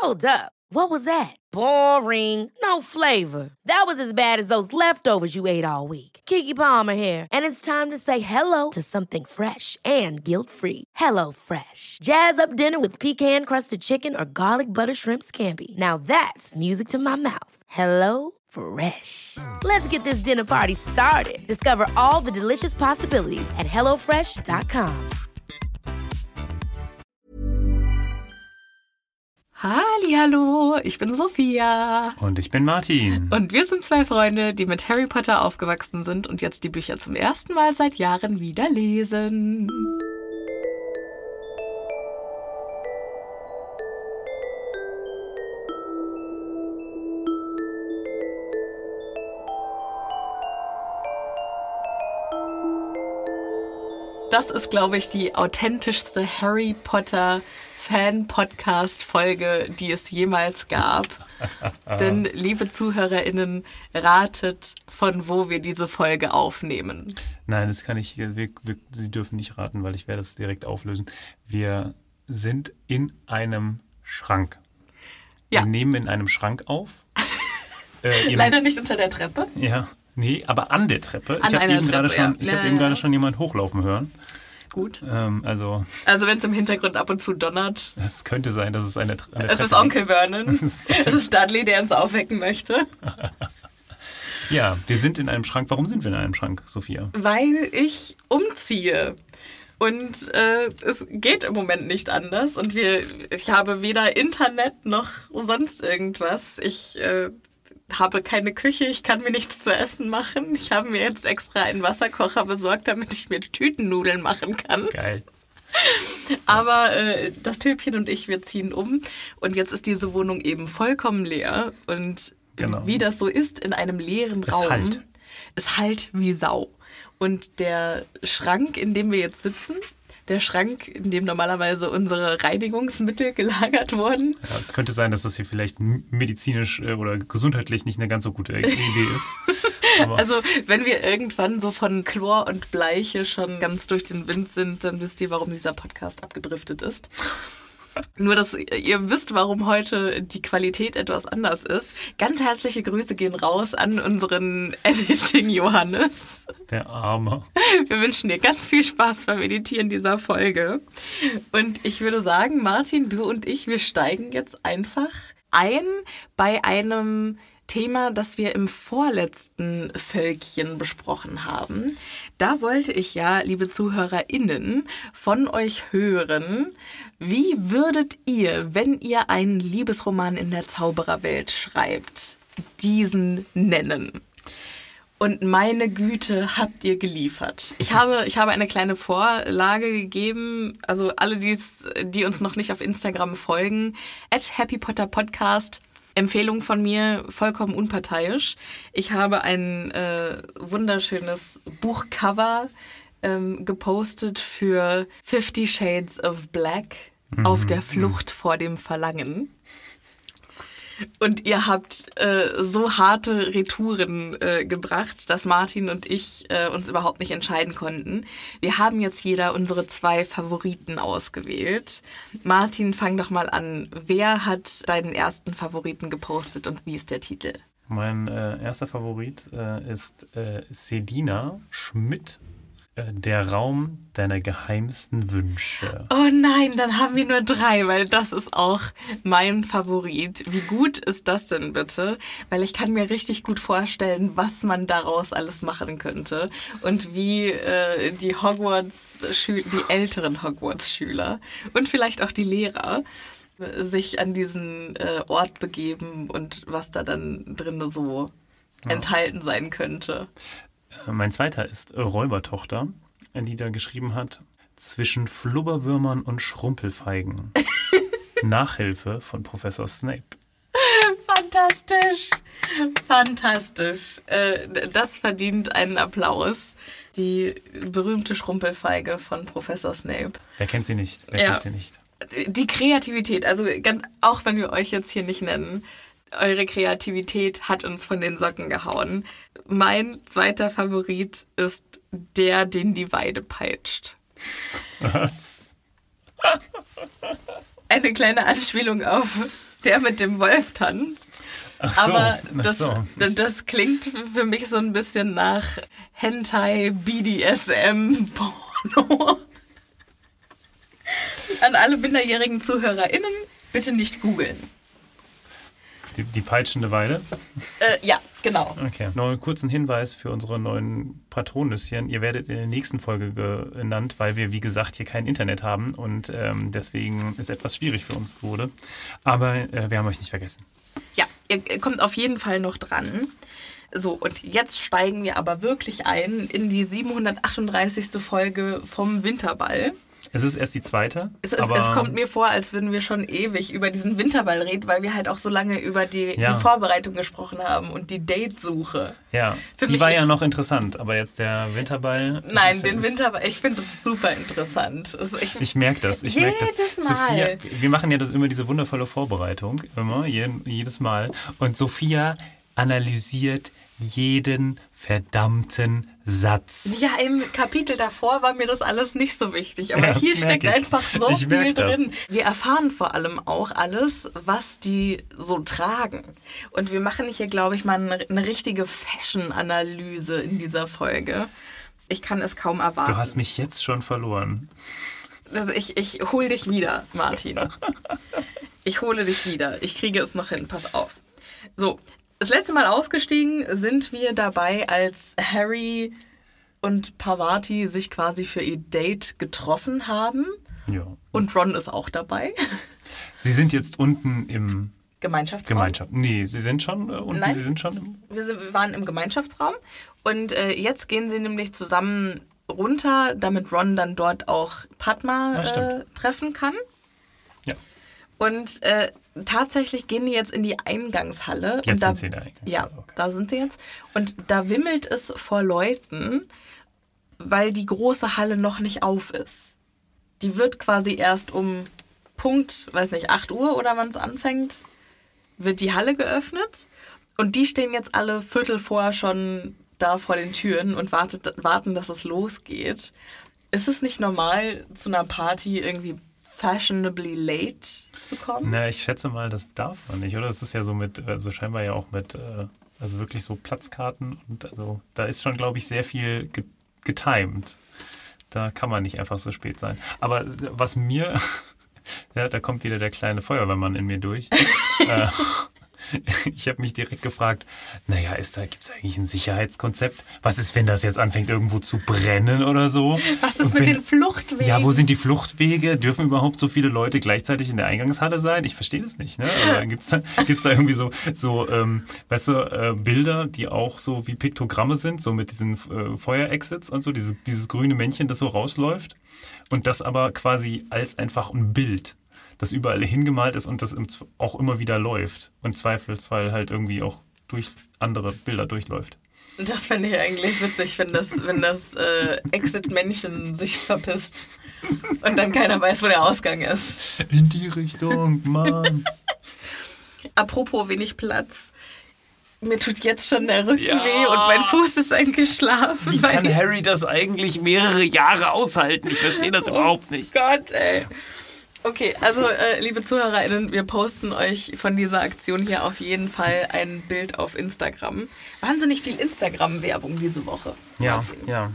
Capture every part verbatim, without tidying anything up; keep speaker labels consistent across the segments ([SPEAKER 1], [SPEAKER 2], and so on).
[SPEAKER 1] Hold up. What was that? Boring. No flavor. That was as bad as those leftovers you ate all week. Keke Palmer here, and it's time to say hello to something fresh and guilt-free. Hello Fresh. Jazz up dinner with pecan-crusted chicken or garlic butter shrimp scampi. Now that's music to my mouth. Hello Fresh. Let's get this dinner party started. Discover all the delicious possibilities at hello fresh dot com.
[SPEAKER 2] Hallihallo, ich bin Sophia.
[SPEAKER 3] Und ich bin Martin.
[SPEAKER 2] Und wir sind zwei Freunde, die mit Harry Potter aufgewachsen sind und jetzt die Bücher zum ersten Mal seit Jahren wieder lesen. Das ist, glaube ich, die authentischste Harry Potter Fan-Podcast-Folge, die es jemals gab. Denn, liebe ZuhörerInnen, ratet, von wo wir diese Folge aufnehmen.
[SPEAKER 3] Nein, das kann ich, wir, wir, Sie dürfen nicht raten, weil ich werde es direkt auflösen. Wir sind in einem Schrank.
[SPEAKER 2] Ja.
[SPEAKER 3] Wir nehmen in einem Schrank auf. Äh,
[SPEAKER 2] Leider nicht unter der Treppe.
[SPEAKER 3] Ja, nee, aber an der Treppe.
[SPEAKER 2] An
[SPEAKER 3] ich habe
[SPEAKER 2] einer
[SPEAKER 3] eben
[SPEAKER 2] Treppe,
[SPEAKER 3] gerade schon,
[SPEAKER 2] ja.
[SPEAKER 3] ich
[SPEAKER 2] Ja,
[SPEAKER 3] hab eben
[SPEAKER 2] ja.
[SPEAKER 3] gerade schon jemand hochlaufen hören.
[SPEAKER 2] Gut.
[SPEAKER 3] Ähm, also,
[SPEAKER 2] Also wenn es im Hintergrund ab und zu donnert.
[SPEAKER 3] es könnte sein, dass es eine, eine
[SPEAKER 2] Es
[SPEAKER 3] Treppe
[SPEAKER 2] ist Onkel Vernon.
[SPEAKER 3] Es ist-
[SPEAKER 2] Es ist Dudley, der uns aufwecken möchte.
[SPEAKER 3] Ja, wir sind in einem Schrank. Warum sind wir in einem Schrank, Sophia?
[SPEAKER 2] Weil ich umziehe. Und äh, es geht im Moment nicht anders. Und wir, ich habe weder Internet noch sonst irgendwas. Ich äh, habe keine Küche, ich kann mir nichts zu essen machen. Ich habe mir jetzt extra einen Wasserkocher besorgt, damit ich mir Tütennudeln machen kann.
[SPEAKER 3] Geil.
[SPEAKER 2] Aber äh, das Töpchen und ich, wir ziehen um. Und jetzt ist diese Wohnung eben vollkommen leer. Und
[SPEAKER 3] Genau.
[SPEAKER 2] wie das so ist in einem leeren
[SPEAKER 3] Es
[SPEAKER 2] Raum,
[SPEAKER 3] hallt.
[SPEAKER 2] es hallt wie Sau. Und der Schrank, in dem wir jetzt sitzen, der Schrank, in dem normalerweise unsere Reinigungsmittel gelagert wurden,
[SPEAKER 3] Ja, es könnte sein, dass das hier vielleicht medizinisch äh, oder gesundheitlich nicht eine ganz so gute Idee ist. Aber
[SPEAKER 2] also wenn wir irgendwann so von Chlor und Bleiche schon ganz durch den Wind sind, dann wisst ihr, warum dieser Podcast abgedriftet ist. Nur, dass ihr wisst, warum heute die Qualität etwas anders ist. Ganz herzliche Grüße gehen raus an unseren Editing Johannes.
[SPEAKER 3] der Arme.
[SPEAKER 2] Wir wünschen dir ganz viel Spaß beim Editieren dieser Folge. Und ich würde sagen, Martin, du und ich, wir steigen jetzt einfach ein bei einem Thema, das wir im vorletzten Völkchen besprochen haben. Da wollte ich ja, liebe ZuhörerInnen, von euch hören, wie würdet ihr, wenn ihr einen Liebesroman in der Zaubererwelt schreibt, diesen nennen? Und meine Güte, habt ihr geliefert. Ich habe, ich habe eine kleine Vorlage gegeben, also alle, die's, die uns noch nicht auf Instagram folgen, at Happy Potter Podcast. Empfehlung von mir, vollkommen unparteiisch. Ich habe ein äh, wunderschönes Buchcover ähm, gepostet für Fifty Shades of Black, mhm. auf der Flucht vor dem Verlangen. Und ihr habt äh, so harte Retouren äh, gebracht, dass Martin und ich äh, uns überhaupt nicht entscheiden konnten. Wir haben jetzt jeder unsere zwei Favoriten ausgewählt. Martin, fang doch mal an. Wer hat deinen ersten Favoriten gepostet und wie ist der Titel?
[SPEAKER 3] Mein äh, erster Favorit äh, ist äh, Selina Schmidt. Der Raum deiner geheimsten Wünsche.
[SPEAKER 2] Oh nein, dann haben wir nur drei, weil das ist auch mein Favorit. Wie gut ist das denn bitte? Weil ich kann mir richtig gut vorstellen, was man daraus alles machen könnte und wie äh, die Hogwarts, die älteren Hogwarts-Schüler und vielleicht auch die Lehrer sich an diesen äh, Ort begeben und was da dann drin so ja. enthalten sein könnte.
[SPEAKER 3] Mein zweiter ist Räubertochter, die da geschrieben hat, zwischen Flubberwürmern und Schrumpelfeigen. Nachhilfe von Professor Snape.
[SPEAKER 2] Fantastisch, fantastisch. Das verdient einen Applaus. Die berühmte Schrumpelfeige von Professor Snape.
[SPEAKER 3] Wer kennt sie nicht? Wer
[SPEAKER 2] ja.
[SPEAKER 3] kennt sie nicht?
[SPEAKER 2] Die Kreativität, also ganz, auch wenn wir euch jetzt hier nicht nennen, eure Kreativität hat uns von den Socken gehauen. Mein zweiter Favorit ist der, den die Weide peitscht.
[SPEAKER 3] Was?
[SPEAKER 2] Eine kleine Anspielung auf der mit dem Wolf tanzt.
[SPEAKER 3] Ach so,
[SPEAKER 2] Aber
[SPEAKER 3] ach
[SPEAKER 2] das,
[SPEAKER 3] so.
[SPEAKER 2] das, das klingt für mich so ein bisschen nach Hentai, B D S M, Porno. An alle minderjährigen ZuhörerInnen, bitte nicht googeln.
[SPEAKER 3] Die, die peitschende Weile?
[SPEAKER 2] Äh, ja, genau.
[SPEAKER 3] Okay. Noch einen kurzen Hinweis für unsere neuen Patronüschen. Ihr werdet in der nächsten Folge genannt, weil wir, wie gesagt, hier kein Internet haben und ähm, deswegen es etwas schwierig für uns wurde. Aber äh, wir haben euch nicht vergessen.
[SPEAKER 2] Ja, ihr kommt auf jeden Fall noch dran. So, und jetzt steigen wir aber wirklich ein in die siebenhundertachtunddreißigste Folge vom Winterball.
[SPEAKER 3] Es ist erst die zweite.
[SPEAKER 2] Es, ist,
[SPEAKER 3] aber
[SPEAKER 2] es kommt mir vor, als würden wir schon ewig über diesen Winterball reden, weil wir halt auch so lange über die,
[SPEAKER 3] Ja.
[SPEAKER 2] die Vorbereitung gesprochen haben und die Datesuche.
[SPEAKER 3] Ja,
[SPEAKER 2] Für
[SPEAKER 3] die
[SPEAKER 2] mich
[SPEAKER 3] war ja
[SPEAKER 2] ist-
[SPEAKER 3] noch interessant, aber jetzt der Winterball...
[SPEAKER 2] Nein,
[SPEAKER 3] ist,
[SPEAKER 2] den
[SPEAKER 3] ist,
[SPEAKER 2] Winterball, ich finde das super interessant. Also ich,
[SPEAKER 3] Ich merke das, ich merke das.
[SPEAKER 2] Jedes Mal.
[SPEAKER 3] Sophia, wir machen ja das immer, diese wundervolle Vorbereitung, immer, jeden, jedes Mal. Und Sophia analysiert jeden verdammten Satz.
[SPEAKER 2] ja, im Kapitel davor war mir das alles nicht so wichtig, aber
[SPEAKER 3] Ja, das
[SPEAKER 2] hier
[SPEAKER 3] merk
[SPEAKER 2] steckt
[SPEAKER 3] ich.
[SPEAKER 2] einfach so
[SPEAKER 3] Ich
[SPEAKER 2] viel
[SPEAKER 3] merk das.
[SPEAKER 2] drin. Wir erfahren vor allem auch alles, was die so tragen. Und wir machen hier, glaube ich, mal eine, eine richtige Fashion-Analyse in dieser Folge. Ich kann es kaum erwarten.
[SPEAKER 3] Du hast mich jetzt schon verloren.
[SPEAKER 2] Also ich, ich hole dich wieder, Martin. Ich hole dich wieder. Ich kriege es noch hin. Pass auf. So, das letzte Mal ausgestiegen sind wir dabei, als Harry und Parvati sich quasi für ihr Date getroffen haben.
[SPEAKER 3] Ja.
[SPEAKER 2] Und Ron ist auch dabei.
[SPEAKER 3] Sie sind jetzt unten im
[SPEAKER 2] Gemeinschaftsraum.
[SPEAKER 3] Gemeinschaft. Nee, sie sind schon äh, unten,
[SPEAKER 2] Nein.
[SPEAKER 3] sie sind schon im...
[SPEAKER 2] Wir, sind, wir waren im Gemeinschaftsraum. Und äh, jetzt gehen sie nämlich zusammen runter, damit Ron dann dort auch Padma
[SPEAKER 3] Ah,
[SPEAKER 2] äh,
[SPEAKER 3] stimmt.
[SPEAKER 2] treffen kann.
[SPEAKER 3] Ja.
[SPEAKER 2] Und äh, tatsächlich gehen die jetzt in die Eingangshalle.
[SPEAKER 3] Jetzt
[SPEAKER 2] und da,
[SPEAKER 3] sind sie in der Eingangshalle,
[SPEAKER 2] Ja,
[SPEAKER 3] okay.
[SPEAKER 2] da sind sie jetzt. Und da wimmelt es vor Leuten, weil die große Halle noch nicht auf ist. Die wird quasi erst um Punkt, weiß nicht, acht Uhr oder wann es anfängt, wird die Halle geöffnet. Und die stehen jetzt alle Viertel vor schon da vor den Türen und wartet, warten, dass es losgeht. Ist es nicht normal, zu einer Party irgendwie fashionably late zu kommen?
[SPEAKER 3] Na, ich schätze mal, das darf man nicht, oder? Das ist ja so mit, also scheinbar ja auch mit, äh, also wirklich so Platzkarten und also da ist schon, glaube ich, sehr viel ge- getimed. Da kann man nicht einfach so spät sein. Aber was mir, ja, da kommt wieder der kleine Feuerwehrmann in mir durch. äh, ich habe mich direkt gefragt, naja, ist da, gibt es eigentlich ein Sicherheitskonzept? Was ist, wenn das jetzt anfängt irgendwo zu brennen oder so?
[SPEAKER 2] Was ist
[SPEAKER 3] Und
[SPEAKER 2] mit
[SPEAKER 3] wenn,
[SPEAKER 2] den Fluchtwegen?
[SPEAKER 3] Ja, wo sind die Fluchtwege? Dürfen überhaupt so viele Leute gleichzeitig in der Eingangshalle sein? Ich verstehe das nicht. Ne? Gibt es da, gibt's da irgendwie so, so ähm, weißt du, äh, Bilder, die auch so wie Piktogramme sind, so mit diesen äh, Feuerexits und so, dieses, dieses grüne Männchen, das so rausläuft und das aber quasi als einfach ein Bild, das überall hingemalt ist und das im, auch immer wieder läuft und zweifelsfall halt irgendwie auch durch andere Bilder durchläuft.
[SPEAKER 2] Das fände ich eigentlich witzig, wenn das, wenn das äh, Exit-Männchen sich verpisst und dann keiner weiß, wo der Ausgang ist.
[SPEAKER 3] In die Richtung, Mann.
[SPEAKER 2] Apropos wenig Platz. Mir tut jetzt schon der Rücken
[SPEAKER 3] Ja.
[SPEAKER 2] weh und mein Fuß ist eingeschlafen.
[SPEAKER 3] Wie kann
[SPEAKER 2] weil-
[SPEAKER 3] Harry das eigentlich mehrere Jahre aushalten? Ich verstehe das überhaupt nicht.
[SPEAKER 2] Gott, ey. Okay, also äh, liebe ZuhörerInnen, wir posten euch von dieser Aktion hier auf jeden Fall ein Bild auf Instagram. Wahnsinnig viel Instagram-Werbung diese Woche.
[SPEAKER 3] Ja,
[SPEAKER 2] Martin.
[SPEAKER 3] ja.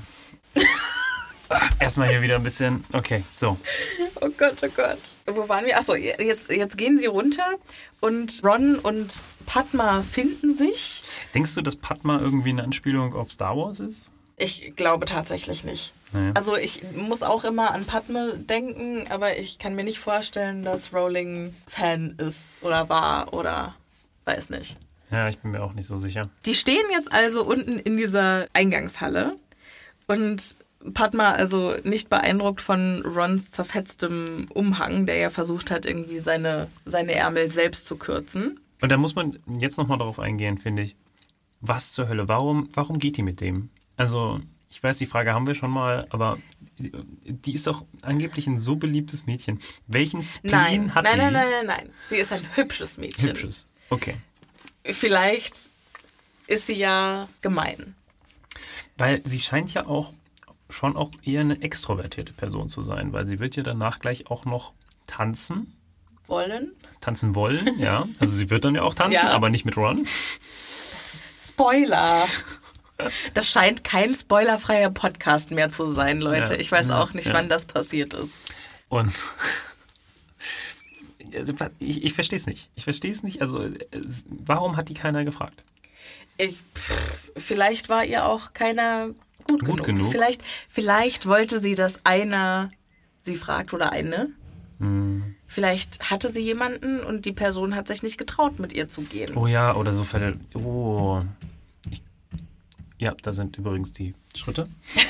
[SPEAKER 3] Erstmal hier wieder ein bisschen. Okay, so.
[SPEAKER 2] Oh Gott, oh Gott. Wo waren wir? Achso, jetzt, jetzt gehen sie runter und Ron und Padma finden sich.
[SPEAKER 3] Denkst du, dass Padma irgendwie eine Anspielung auf Star Wars ist?
[SPEAKER 2] Ich glaube tatsächlich nicht.
[SPEAKER 3] Nee.
[SPEAKER 2] Also ich muss auch immer an Padme denken, aber ich kann mir nicht vorstellen, dass Rowling Fan ist oder war oder weiß nicht.
[SPEAKER 3] Ja, ich bin mir auch nicht so sicher.
[SPEAKER 2] Die stehen jetzt also unten in dieser Eingangshalle und Padma also nicht beeindruckt von Rons zerfetztem Umhang, der ja versucht hat, irgendwie seine, seine Ärmel selbst zu kürzen.
[SPEAKER 3] Und da muss man jetzt nochmal darauf eingehen, finde ich. Was zur Hölle? Warum, warum geht die mit dem? Also, ich weiß, die Frage haben wir schon mal, aber die ist doch angeblich ein so beliebtes Mädchen. Welchen Spleen
[SPEAKER 2] Nein,
[SPEAKER 3] hat
[SPEAKER 2] nein,
[SPEAKER 3] die?
[SPEAKER 2] nein, nein, nein, nein. Sie ist ein hübsches Mädchen.
[SPEAKER 3] Hübsches. Okay.
[SPEAKER 2] Vielleicht ist sie ja gemein.
[SPEAKER 3] Weil sie scheint ja auch schon auch eher eine extrovertierte Person zu sein, weil sie wird ja danach gleich auch noch tanzen
[SPEAKER 2] wollen.
[SPEAKER 3] Tanzen wollen, ja. Also sie wird dann ja auch tanzen,
[SPEAKER 2] Ja.
[SPEAKER 3] aber nicht mit Ron.
[SPEAKER 2] Spoiler. Das scheint kein spoilerfreier Podcast mehr zu sein, Leute.
[SPEAKER 3] Ja,
[SPEAKER 2] Ich weiß
[SPEAKER 3] ja,
[SPEAKER 2] auch nicht,
[SPEAKER 3] ja.
[SPEAKER 2] wann das passiert ist.
[SPEAKER 3] Und also, ich, ich verstehe es nicht. Ich verstehe es nicht. Also warum hat die keiner gefragt?
[SPEAKER 2] Ich, pff, vielleicht war ihr auch keiner gut,
[SPEAKER 3] Gut
[SPEAKER 2] genug.
[SPEAKER 3] genug.
[SPEAKER 2] Vielleicht, vielleicht wollte sie, dass einer sie fragt oder eine.
[SPEAKER 3] Hm.
[SPEAKER 2] Vielleicht hatte sie jemanden und die Person hat sich nicht getraut, mit ihr zu gehen.
[SPEAKER 3] Oh ja, oder so Fälle. Oh. Ich, ja, da sind übrigens die Schritte.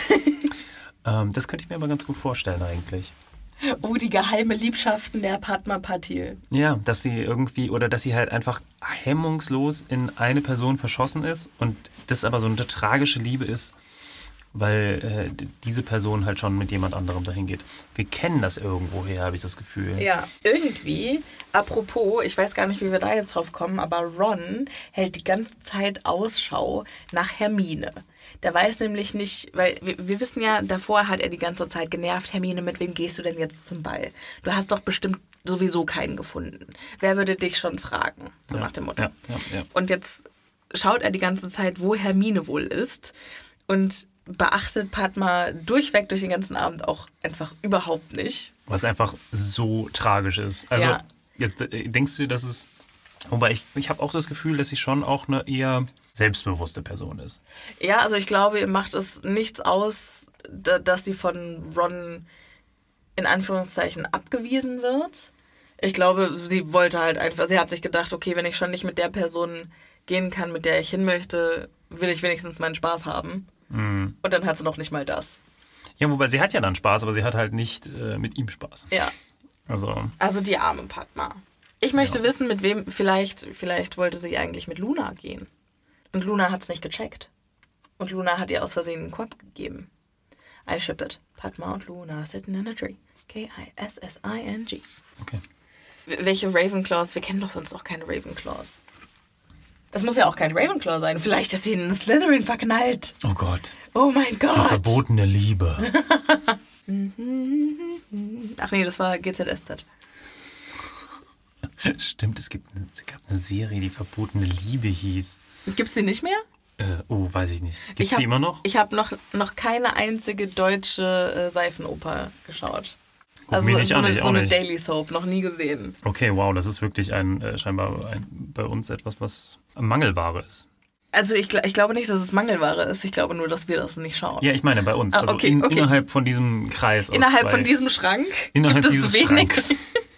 [SPEAKER 3] ähm, das könnte ich mir aber ganz gut vorstellen eigentlich.
[SPEAKER 2] Oh, die geheime Liebschaften der Padma Patil.
[SPEAKER 3] Ja, dass sie irgendwie, oder dass sie halt einfach hemmungslos in eine Person verschossen ist und das aber so eine tragische Liebe ist, weil äh, diese Person halt schon mit jemand anderem dahin geht. Wir kennen das irgendwoher, habe ich das Gefühl.
[SPEAKER 2] Ja, irgendwie, apropos, ich weiß gar nicht, wie wir da jetzt drauf kommen, aber Ron hält die ganze Zeit Ausschau nach Hermine. Der weiß nämlich nicht, weil wir, wir wissen ja, davor hat er die ganze Zeit genervt, Hermine, mit wem gehst du denn jetzt zum Ball? Du hast doch bestimmt sowieso keinen gefunden. Wer würde dich schon fragen? So
[SPEAKER 3] Ja,
[SPEAKER 2] nach dem Motto.
[SPEAKER 3] ja, ja, ja.
[SPEAKER 2] Und jetzt schaut er die ganze Zeit, wo Hermine wohl ist und beachtet Padma durchweg durch den ganzen Abend auch einfach überhaupt nicht.
[SPEAKER 3] Was einfach so tragisch ist. Also,
[SPEAKER 2] Ja.
[SPEAKER 3] jetzt, äh, denkst du, dass es. Wobei ich, ich habe auch das Gefühl, dass sie schon auch eine eher selbstbewusste Person ist.
[SPEAKER 2] Ja, also ich glaube, ihr macht es nichts aus, da- dass sie von Ron in Anführungszeichen abgewiesen wird. Ich glaube, sie wollte halt einfach, sie hat sich gedacht, okay, wenn ich schon nicht mit der Person gehen kann, mit der ich hin möchte, will ich wenigstens meinen Spaß haben.
[SPEAKER 3] Mhm.
[SPEAKER 2] Und dann hat sie noch nicht mal das.
[SPEAKER 3] Ja, wobei sie hat ja dann Spaß, aber sie hat halt nicht äh, mit ihm Spaß.
[SPEAKER 2] Ja,
[SPEAKER 3] Also,
[SPEAKER 2] also die arme Padma. Ich möchte
[SPEAKER 3] Ja.
[SPEAKER 2] wissen, mit wem, vielleicht, vielleicht wollte sie eigentlich mit Luna gehen. Und Luna hat es nicht gecheckt. Und Luna hat ihr aus Versehen einen Korb gegeben. I ship it. Padma und Luna sitting in a tree. K I S S I N G.
[SPEAKER 3] okay.
[SPEAKER 2] W- Welche Ravenclaws? Wir kennen doch sonst auch keine Ravenclaws. Es muss ja auch kein Ravenclaw sein. Vielleicht ist sie in einen Slytherin verknallt.
[SPEAKER 3] Oh Gott.
[SPEAKER 2] Oh mein
[SPEAKER 3] Die
[SPEAKER 2] Gott.
[SPEAKER 3] verbotene Liebe.
[SPEAKER 2] Ach nee, das war G Z S Z.
[SPEAKER 3] Stimmt, es, gibt eine, es gab eine Serie, die verbotene Liebe hieß.
[SPEAKER 2] Gibt's die nicht mehr?
[SPEAKER 3] Äh, oh, weiß ich nicht. Gibt
[SPEAKER 2] Ich
[SPEAKER 3] es
[SPEAKER 2] hab-
[SPEAKER 3] die immer noch?
[SPEAKER 2] Ich habe noch, noch keine einzige deutsche äh, Seifenoper geschaut.
[SPEAKER 3] Guck
[SPEAKER 2] Also
[SPEAKER 3] mir
[SPEAKER 2] so,
[SPEAKER 3] nicht
[SPEAKER 2] so
[SPEAKER 3] an,
[SPEAKER 2] eine,
[SPEAKER 3] ich
[SPEAKER 2] so
[SPEAKER 3] auch
[SPEAKER 2] eine
[SPEAKER 3] nicht.
[SPEAKER 2] Daily Soap, noch nie gesehen.
[SPEAKER 3] Okay, wow, das ist wirklich ein äh, scheinbar ein, bei uns etwas, was Mangelware ist.
[SPEAKER 2] Also ich, gl- ich glaube nicht, dass es Mangelware ist. Ich glaube nur, dass wir das nicht schauen.
[SPEAKER 3] Ja, ich meine bei uns.
[SPEAKER 2] Ah,
[SPEAKER 3] Also
[SPEAKER 2] okay,
[SPEAKER 3] in,
[SPEAKER 2] okay.
[SPEAKER 3] innerhalb von diesem Kreis. aus
[SPEAKER 2] Innerhalb
[SPEAKER 3] zwei,
[SPEAKER 2] von diesem Schrank
[SPEAKER 3] Innerhalb
[SPEAKER 2] gibt es
[SPEAKER 3] dieses
[SPEAKER 2] wenig.
[SPEAKER 3] Schranks.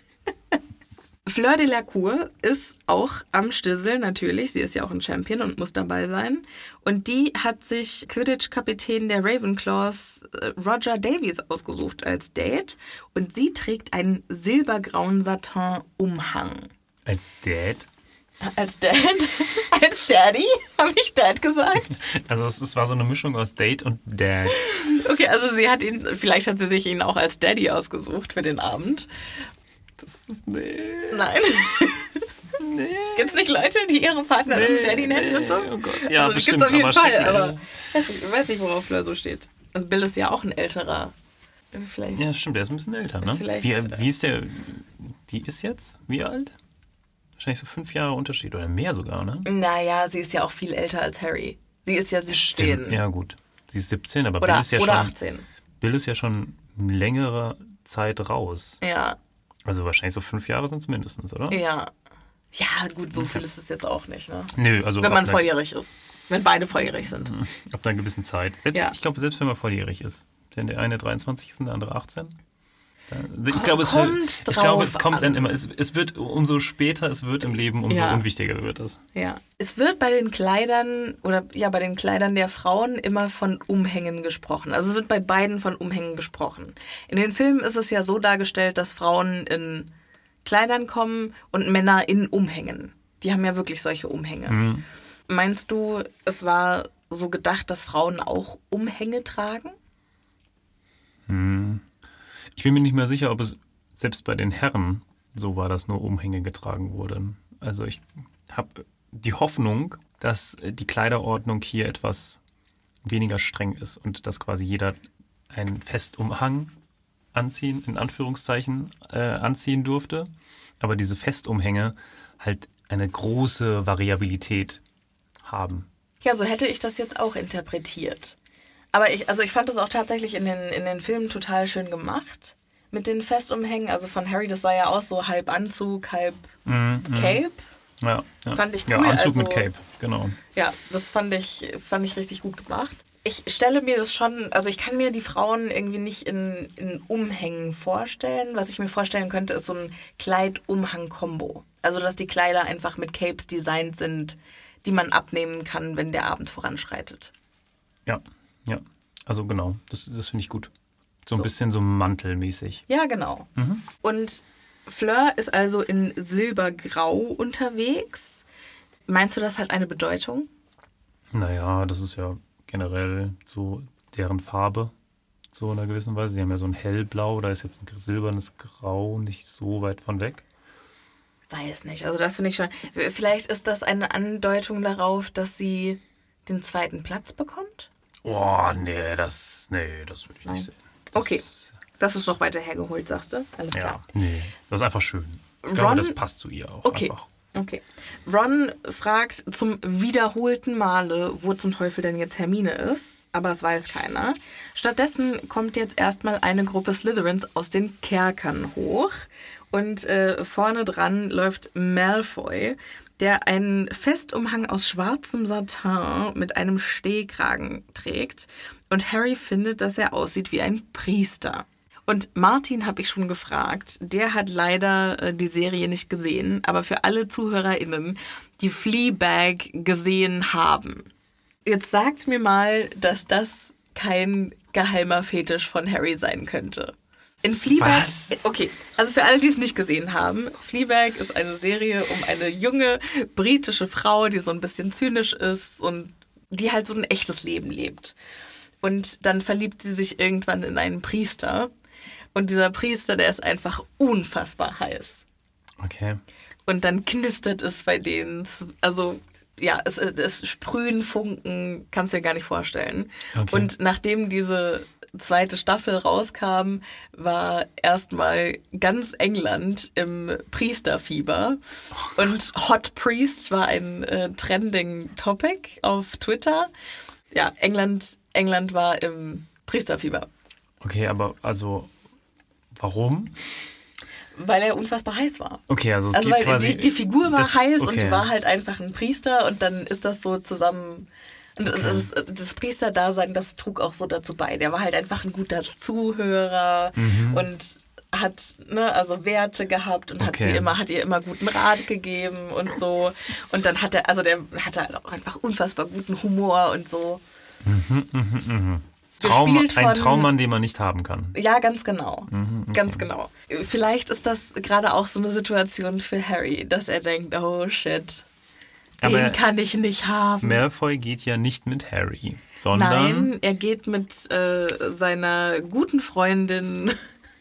[SPEAKER 2] Fleur de la Cour ist auch am Stissel natürlich. Sie ist ja auch ein Champion und muss dabei sein. Und die hat sich Quidditch-Kapitän der Ravenclaws äh, Roger Davies ausgesucht als Date. Und sie trägt einen silbergrauen Satin-Umhang.
[SPEAKER 3] Als Dad.
[SPEAKER 2] Als Dad? Als Daddy? Habe ich Dad gesagt?
[SPEAKER 3] Also es, es war so eine Mischung aus Date und Dad.
[SPEAKER 2] Okay, also sie hat ihn, vielleicht hat sie sich ihn auch als Daddy ausgesucht für den Abend.
[SPEAKER 3] Das ist, nee.
[SPEAKER 2] Nein.
[SPEAKER 3] Nee.
[SPEAKER 2] Gibt's nicht Leute, die ihre Partner
[SPEAKER 3] Nee,
[SPEAKER 2] Daddy nennen und so?
[SPEAKER 3] oh Gott. Ja,
[SPEAKER 2] also, die
[SPEAKER 3] bestimmt,
[SPEAKER 2] gibt's auf jeden
[SPEAKER 3] aber
[SPEAKER 2] Fall,
[SPEAKER 3] schrecklich.
[SPEAKER 2] aber ich weiß nicht, ich weiß nicht, worauf Fleur so steht. Also Bill ist ja auch ein älterer. Vielleicht.
[SPEAKER 3] Ja, stimmt, der ist ein bisschen älter, ne?
[SPEAKER 2] Vielleicht
[SPEAKER 3] Wie,
[SPEAKER 2] ist er-
[SPEAKER 3] wie ist der, die ist jetzt, wie alt? Wahrscheinlich so fünf Jahre Unterschied oder mehr sogar, ne?
[SPEAKER 2] Naja, sie ist ja auch viel älter als Harry. Sie ist ja siebzehn.
[SPEAKER 3] Stimmt, ja gut. Sie ist siebzehn, aber
[SPEAKER 2] Oder,
[SPEAKER 3] Bill ist ja
[SPEAKER 2] oder
[SPEAKER 3] schon,
[SPEAKER 2] achtzehn.
[SPEAKER 3] Bill ist ja schon längere Zeit raus.
[SPEAKER 2] Ja,
[SPEAKER 3] Also wahrscheinlich so fünf Jahre sind es mindestens, oder?
[SPEAKER 2] ja. Ja, gut, so viel ist es jetzt auch nicht, ne?
[SPEAKER 3] Nö, also
[SPEAKER 2] Wenn man
[SPEAKER 3] ab einer,
[SPEAKER 2] volljährig ist. Wenn beide volljährig sind.
[SPEAKER 3] ab einer gewissen Zeit. Selbst,
[SPEAKER 2] Ja.
[SPEAKER 3] Ich glaube, selbst wenn man volljährig ist. Wenn der eine dreiundzwanzig ist und der andere achtzehn. Da, ich glaube, es,
[SPEAKER 2] Kommt
[SPEAKER 3] ich glaube, es
[SPEAKER 2] drauf
[SPEAKER 3] kommt dann
[SPEAKER 2] an.
[SPEAKER 3] immer. Es, es wird, umso später es wird im Leben, umso
[SPEAKER 2] Ja.
[SPEAKER 3] unwichtiger wird es.
[SPEAKER 2] Ja. Es wird bei den Kleidern oder ja, bei den Kleidern der Frauen immer von Umhängen gesprochen. Also es wird bei beiden von Umhängen gesprochen. In den Filmen ist es ja so dargestellt, dass Frauen in Kleidern kommen und Männer in Umhängen. Die haben ja wirklich solche Umhänge.
[SPEAKER 3] Mhm.
[SPEAKER 2] Meinst du, es war so gedacht, dass Frauen auch Umhänge tragen?
[SPEAKER 3] Ich bin mir nicht mehr sicher, ob es selbst bei den Herren so war, dass nur Umhänge getragen wurden. Also ich habe die Hoffnung, dass die Kleiderordnung hier etwas weniger streng ist und dass quasi jeder einen Festumhang anziehen, in Anführungszeichen, äh, anziehen durfte. aber diese Festumhänge halt eine große Variabilität haben.
[SPEAKER 2] Ja, so hätte ich das jetzt auch interpretiert. Aber ich, also ich fand das auch tatsächlich in den, in den Filmen total schön gemacht mit den Festumhängen. Also von Harry, das sah ja aus so halb Anzug, halb mm, Cape.
[SPEAKER 3] Ja, ja.
[SPEAKER 2] Fand ich cool.
[SPEAKER 3] Ja, Anzug
[SPEAKER 2] also,
[SPEAKER 3] mit Cape, genau.
[SPEAKER 2] Ja, das fand ich, fand ich richtig gut gemacht. Ich stelle mir das schon, also ich kann mir die Frauen irgendwie nicht in, in Umhängen vorstellen. Was ich mir vorstellen könnte, ist so ein Kleid-Umhang-Kombo. Also dass die Kleider einfach mit Capes designt sind, die man abnehmen kann, wenn der Abend voranschreitet.
[SPEAKER 3] Ja, ja. Also genau, das, das finde ich gut. So ein so. bisschen so mantelmäßig.
[SPEAKER 2] Ja, genau. Mhm. Und Fleur ist also in Silbergrau unterwegs. Meinst du, das hat eine Bedeutung?
[SPEAKER 3] Naja, das ist ja generell so deren Farbe, so in einer gewissen Weise. Sie haben ja so ein hellblau, da ist jetzt ein silbernes Grau nicht so weit von weg.
[SPEAKER 2] Weiß nicht, also das finde ich schon. Vielleicht ist das eine Andeutung darauf, dass sie den zweiten Platz bekommt?
[SPEAKER 3] Oh, nee, das, nee, das würde ich
[SPEAKER 2] Nein.
[SPEAKER 3] nicht sehen. Das
[SPEAKER 2] okay,
[SPEAKER 3] ist,
[SPEAKER 2] das ist noch weiter hergeholt, sagst du? Alles klar.
[SPEAKER 3] Ja, nee, das ist einfach schön. Ich
[SPEAKER 2] Ron,
[SPEAKER 3] glaube, das passt zu ihr auch
[SPEAKER 2] okay.
[SPEAKER 3] einfach.
[SPEAKER 2] Okay. Ron fragt zum wiederholten Male, wo zum Teufel denn jetzt Hermine ist, aber es weiß keiner. Stattdessen kommt jetzt erstmal eine Gruppe Slytherins aus den Kerkern hoch und äh, vorne dran läuft Malfoy, der einen Festumhang aus schwarzem Satin mit einem Stehkragen trägt und Harry findet, dass er aussieht wie ein Priester. Und Martin habe ich schon gefragt, der hat leider äh, die Serie nicht gesehen, aber für alle ZuhörerInnen, die Fleabag gesehen haben. Jetzt sagt mir mal, dass das kein geheimer Fetisch von Harry sein könnte. In Fleabag,
[SPEAKER 3] Was?
[SPEAKER 2] Okay, also für alle, die es nicht gesehen haben, Fleabag ist eine Serie um eine junge britische Frau, die so ein bisschen zynisch ist und die halt so ein echtes Leben lebt. Und dann verliebt sie sich irgendwann in einen Priester. Und dieser Priester, der ist einfach unfassbar heiß.
[SPEAKER 3] Okay.
[SPEAKER 2] Und dann knistert es bei denen. Also, ja, es, es sprühen Funken, kannst du dir gar nicht vorstellen.
[SPEAKER 3] Okay.
[SPEAKER 2] Und nachdem diese zweite Staffel rauskam, war erstmal ganz England im Priesterfieber. Oh und Hot Priest war ein äh, trending Topic auf Twitter. Ja, England, England war im Priesterfieber.
[SPEAKER 3] Okay, aber also warum?
[SPEAKER 2] Weil er unfassbar heiß war.
[SPEAKER 3] Okay, also es
[SPEAKER 2] also
[SPEAKER 3] geht
[SPEAKER 2] weil
[SPEAKER 3] quasi...
[SPEAKER 2] Die, die Figur war
[SPEAKER 3] das,
[SPEAKER 2] heiß
[SPEAKER 3] okay.
[SPEAKER 2] und war halt einfach ein Priester und dann ist das so zusammen... Und
[SPEAKER 3] okay.
[SPEAKER 2] das, das Priesterdasein, das trug auch so dazu bei. Der war halt einfach ein guter Zuhörer mhm. und hat ne, also Werte gehabt und hat
[SPEAKER 3] okay.
[SPEAKER 2] sie immer, hat ihr immer guten Rat gegeben und so. Und dann hat er, also der hatte halt auch einfach unfassbar guten Humor und so.
[SPEAKER 3] Mhm, mh, mh. Traum, ein von, Traummann, den man nicht haben kann.
[SPEAKER 2] Ja, ganz genau.
[SPEAKER 3] Mhm, okay.
[SPEAKER 2] Ganz genau. Vielleicht ist das gerade auch so eine Situation für Harry, dass er denkt, oh shit, den Aber kann ich nicht haben.
[SPEAKER 3] Malfoy geht ja nicht mit Harry, sondern...
[SPEAKER 2] Nein, er geht mit äh, seiner guten Freundin...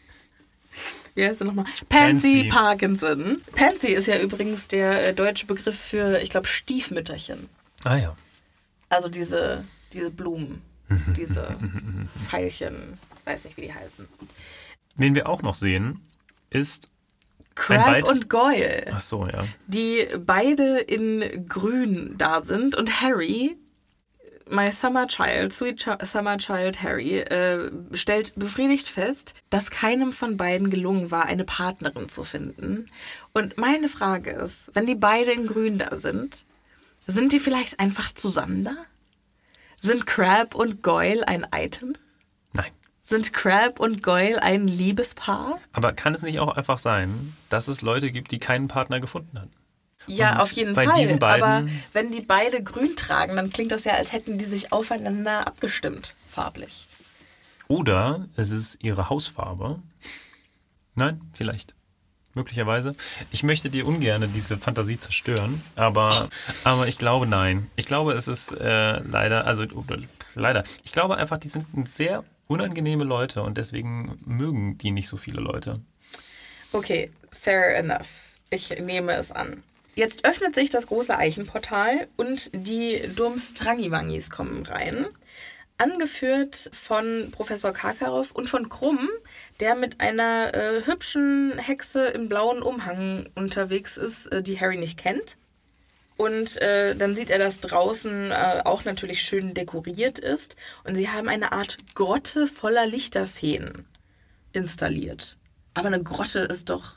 [SPEAKER 2] Wie heißt sie nochmal? Pansy, Pansy Parkinson. Pansy ist ja übrigens der äh, deutsche Begriff für, ich glaube, Stiefmütterchen.
[SPEAKER 3] Ah ja.
[SPEAKER 2] Also diese, diese Blumen, diese Veilchen, weiß nicht, wie die heißen.
[SPEAKER 3] Wen wir auch noch sehen, ist
[SPEAKER 2] Crabbe und Goyle.
[SPEAKER 3] Ach so, ja.
[SPEAKER 2] Die beide in Grün da sind und Harry, my summer child, sweet ch- summer child Harry, äh, stellt befriedigt fest, dass keinem von beiden gelungen war, eine Partnerin zu finden. Und meine Frage ist, wenn die beide in Grün da sind, sind die vielleicht einfach zusammen da? Sind Crabbe und Goyle ein Item?
[SPEAKER 3] Nein.
[SPEAKER 2] Sind Crabbe und Goyle ein Liebespaar?
[SPEAKER 3] Aber kann es nicht auch einfach sein, dass es Leute gibt, die keinen Partner gefunden haben?
[SPEAKER 2] Ja,
[SPEAKER 3] Und
[SPEAKER 2] auf jeden
[SPEAKER 3] bei
[SPEAKER 2] Fall.
[SPEAKER 3] Diesen beiden,
[SPEAKER 2] aber wenn die beide grün tragen, dann klingt das ja, als hätten die sich aufeinander abgestimmt, farblich.
[SPEAKER 3] Oder es ist ihre Hausfarbe. Nein, vielleicht. Möglicherweise. Ich möchte dir ungern diese Fantasie zerstören, aber, aber ich glaube, nein. Ich glaube, es ist äh, leider, also leider, ich glaube einfach, die sind sehr unangenehme Leute und deswegen mögen die nicht so viele Leute.
[SPEAKER 2] Okay, fair enough. Ich nehme es an. Jetzt öffnet sich das große Eichenportal und die Durmstrangivangis kommen rein. angeführt von Professor Karkaroff und von Krumm, der mit einer äh, hübschen Hexe im blauen Umhang unterwegs ist, äh, die Harry nicht kennt. Und äh, dann sieht er, dass draußen äh, auch natürlich schön dekoriert ist. Und sie haben eine Art Grotte voller Lichterfeen installiert. Aber eine Grotte ist doch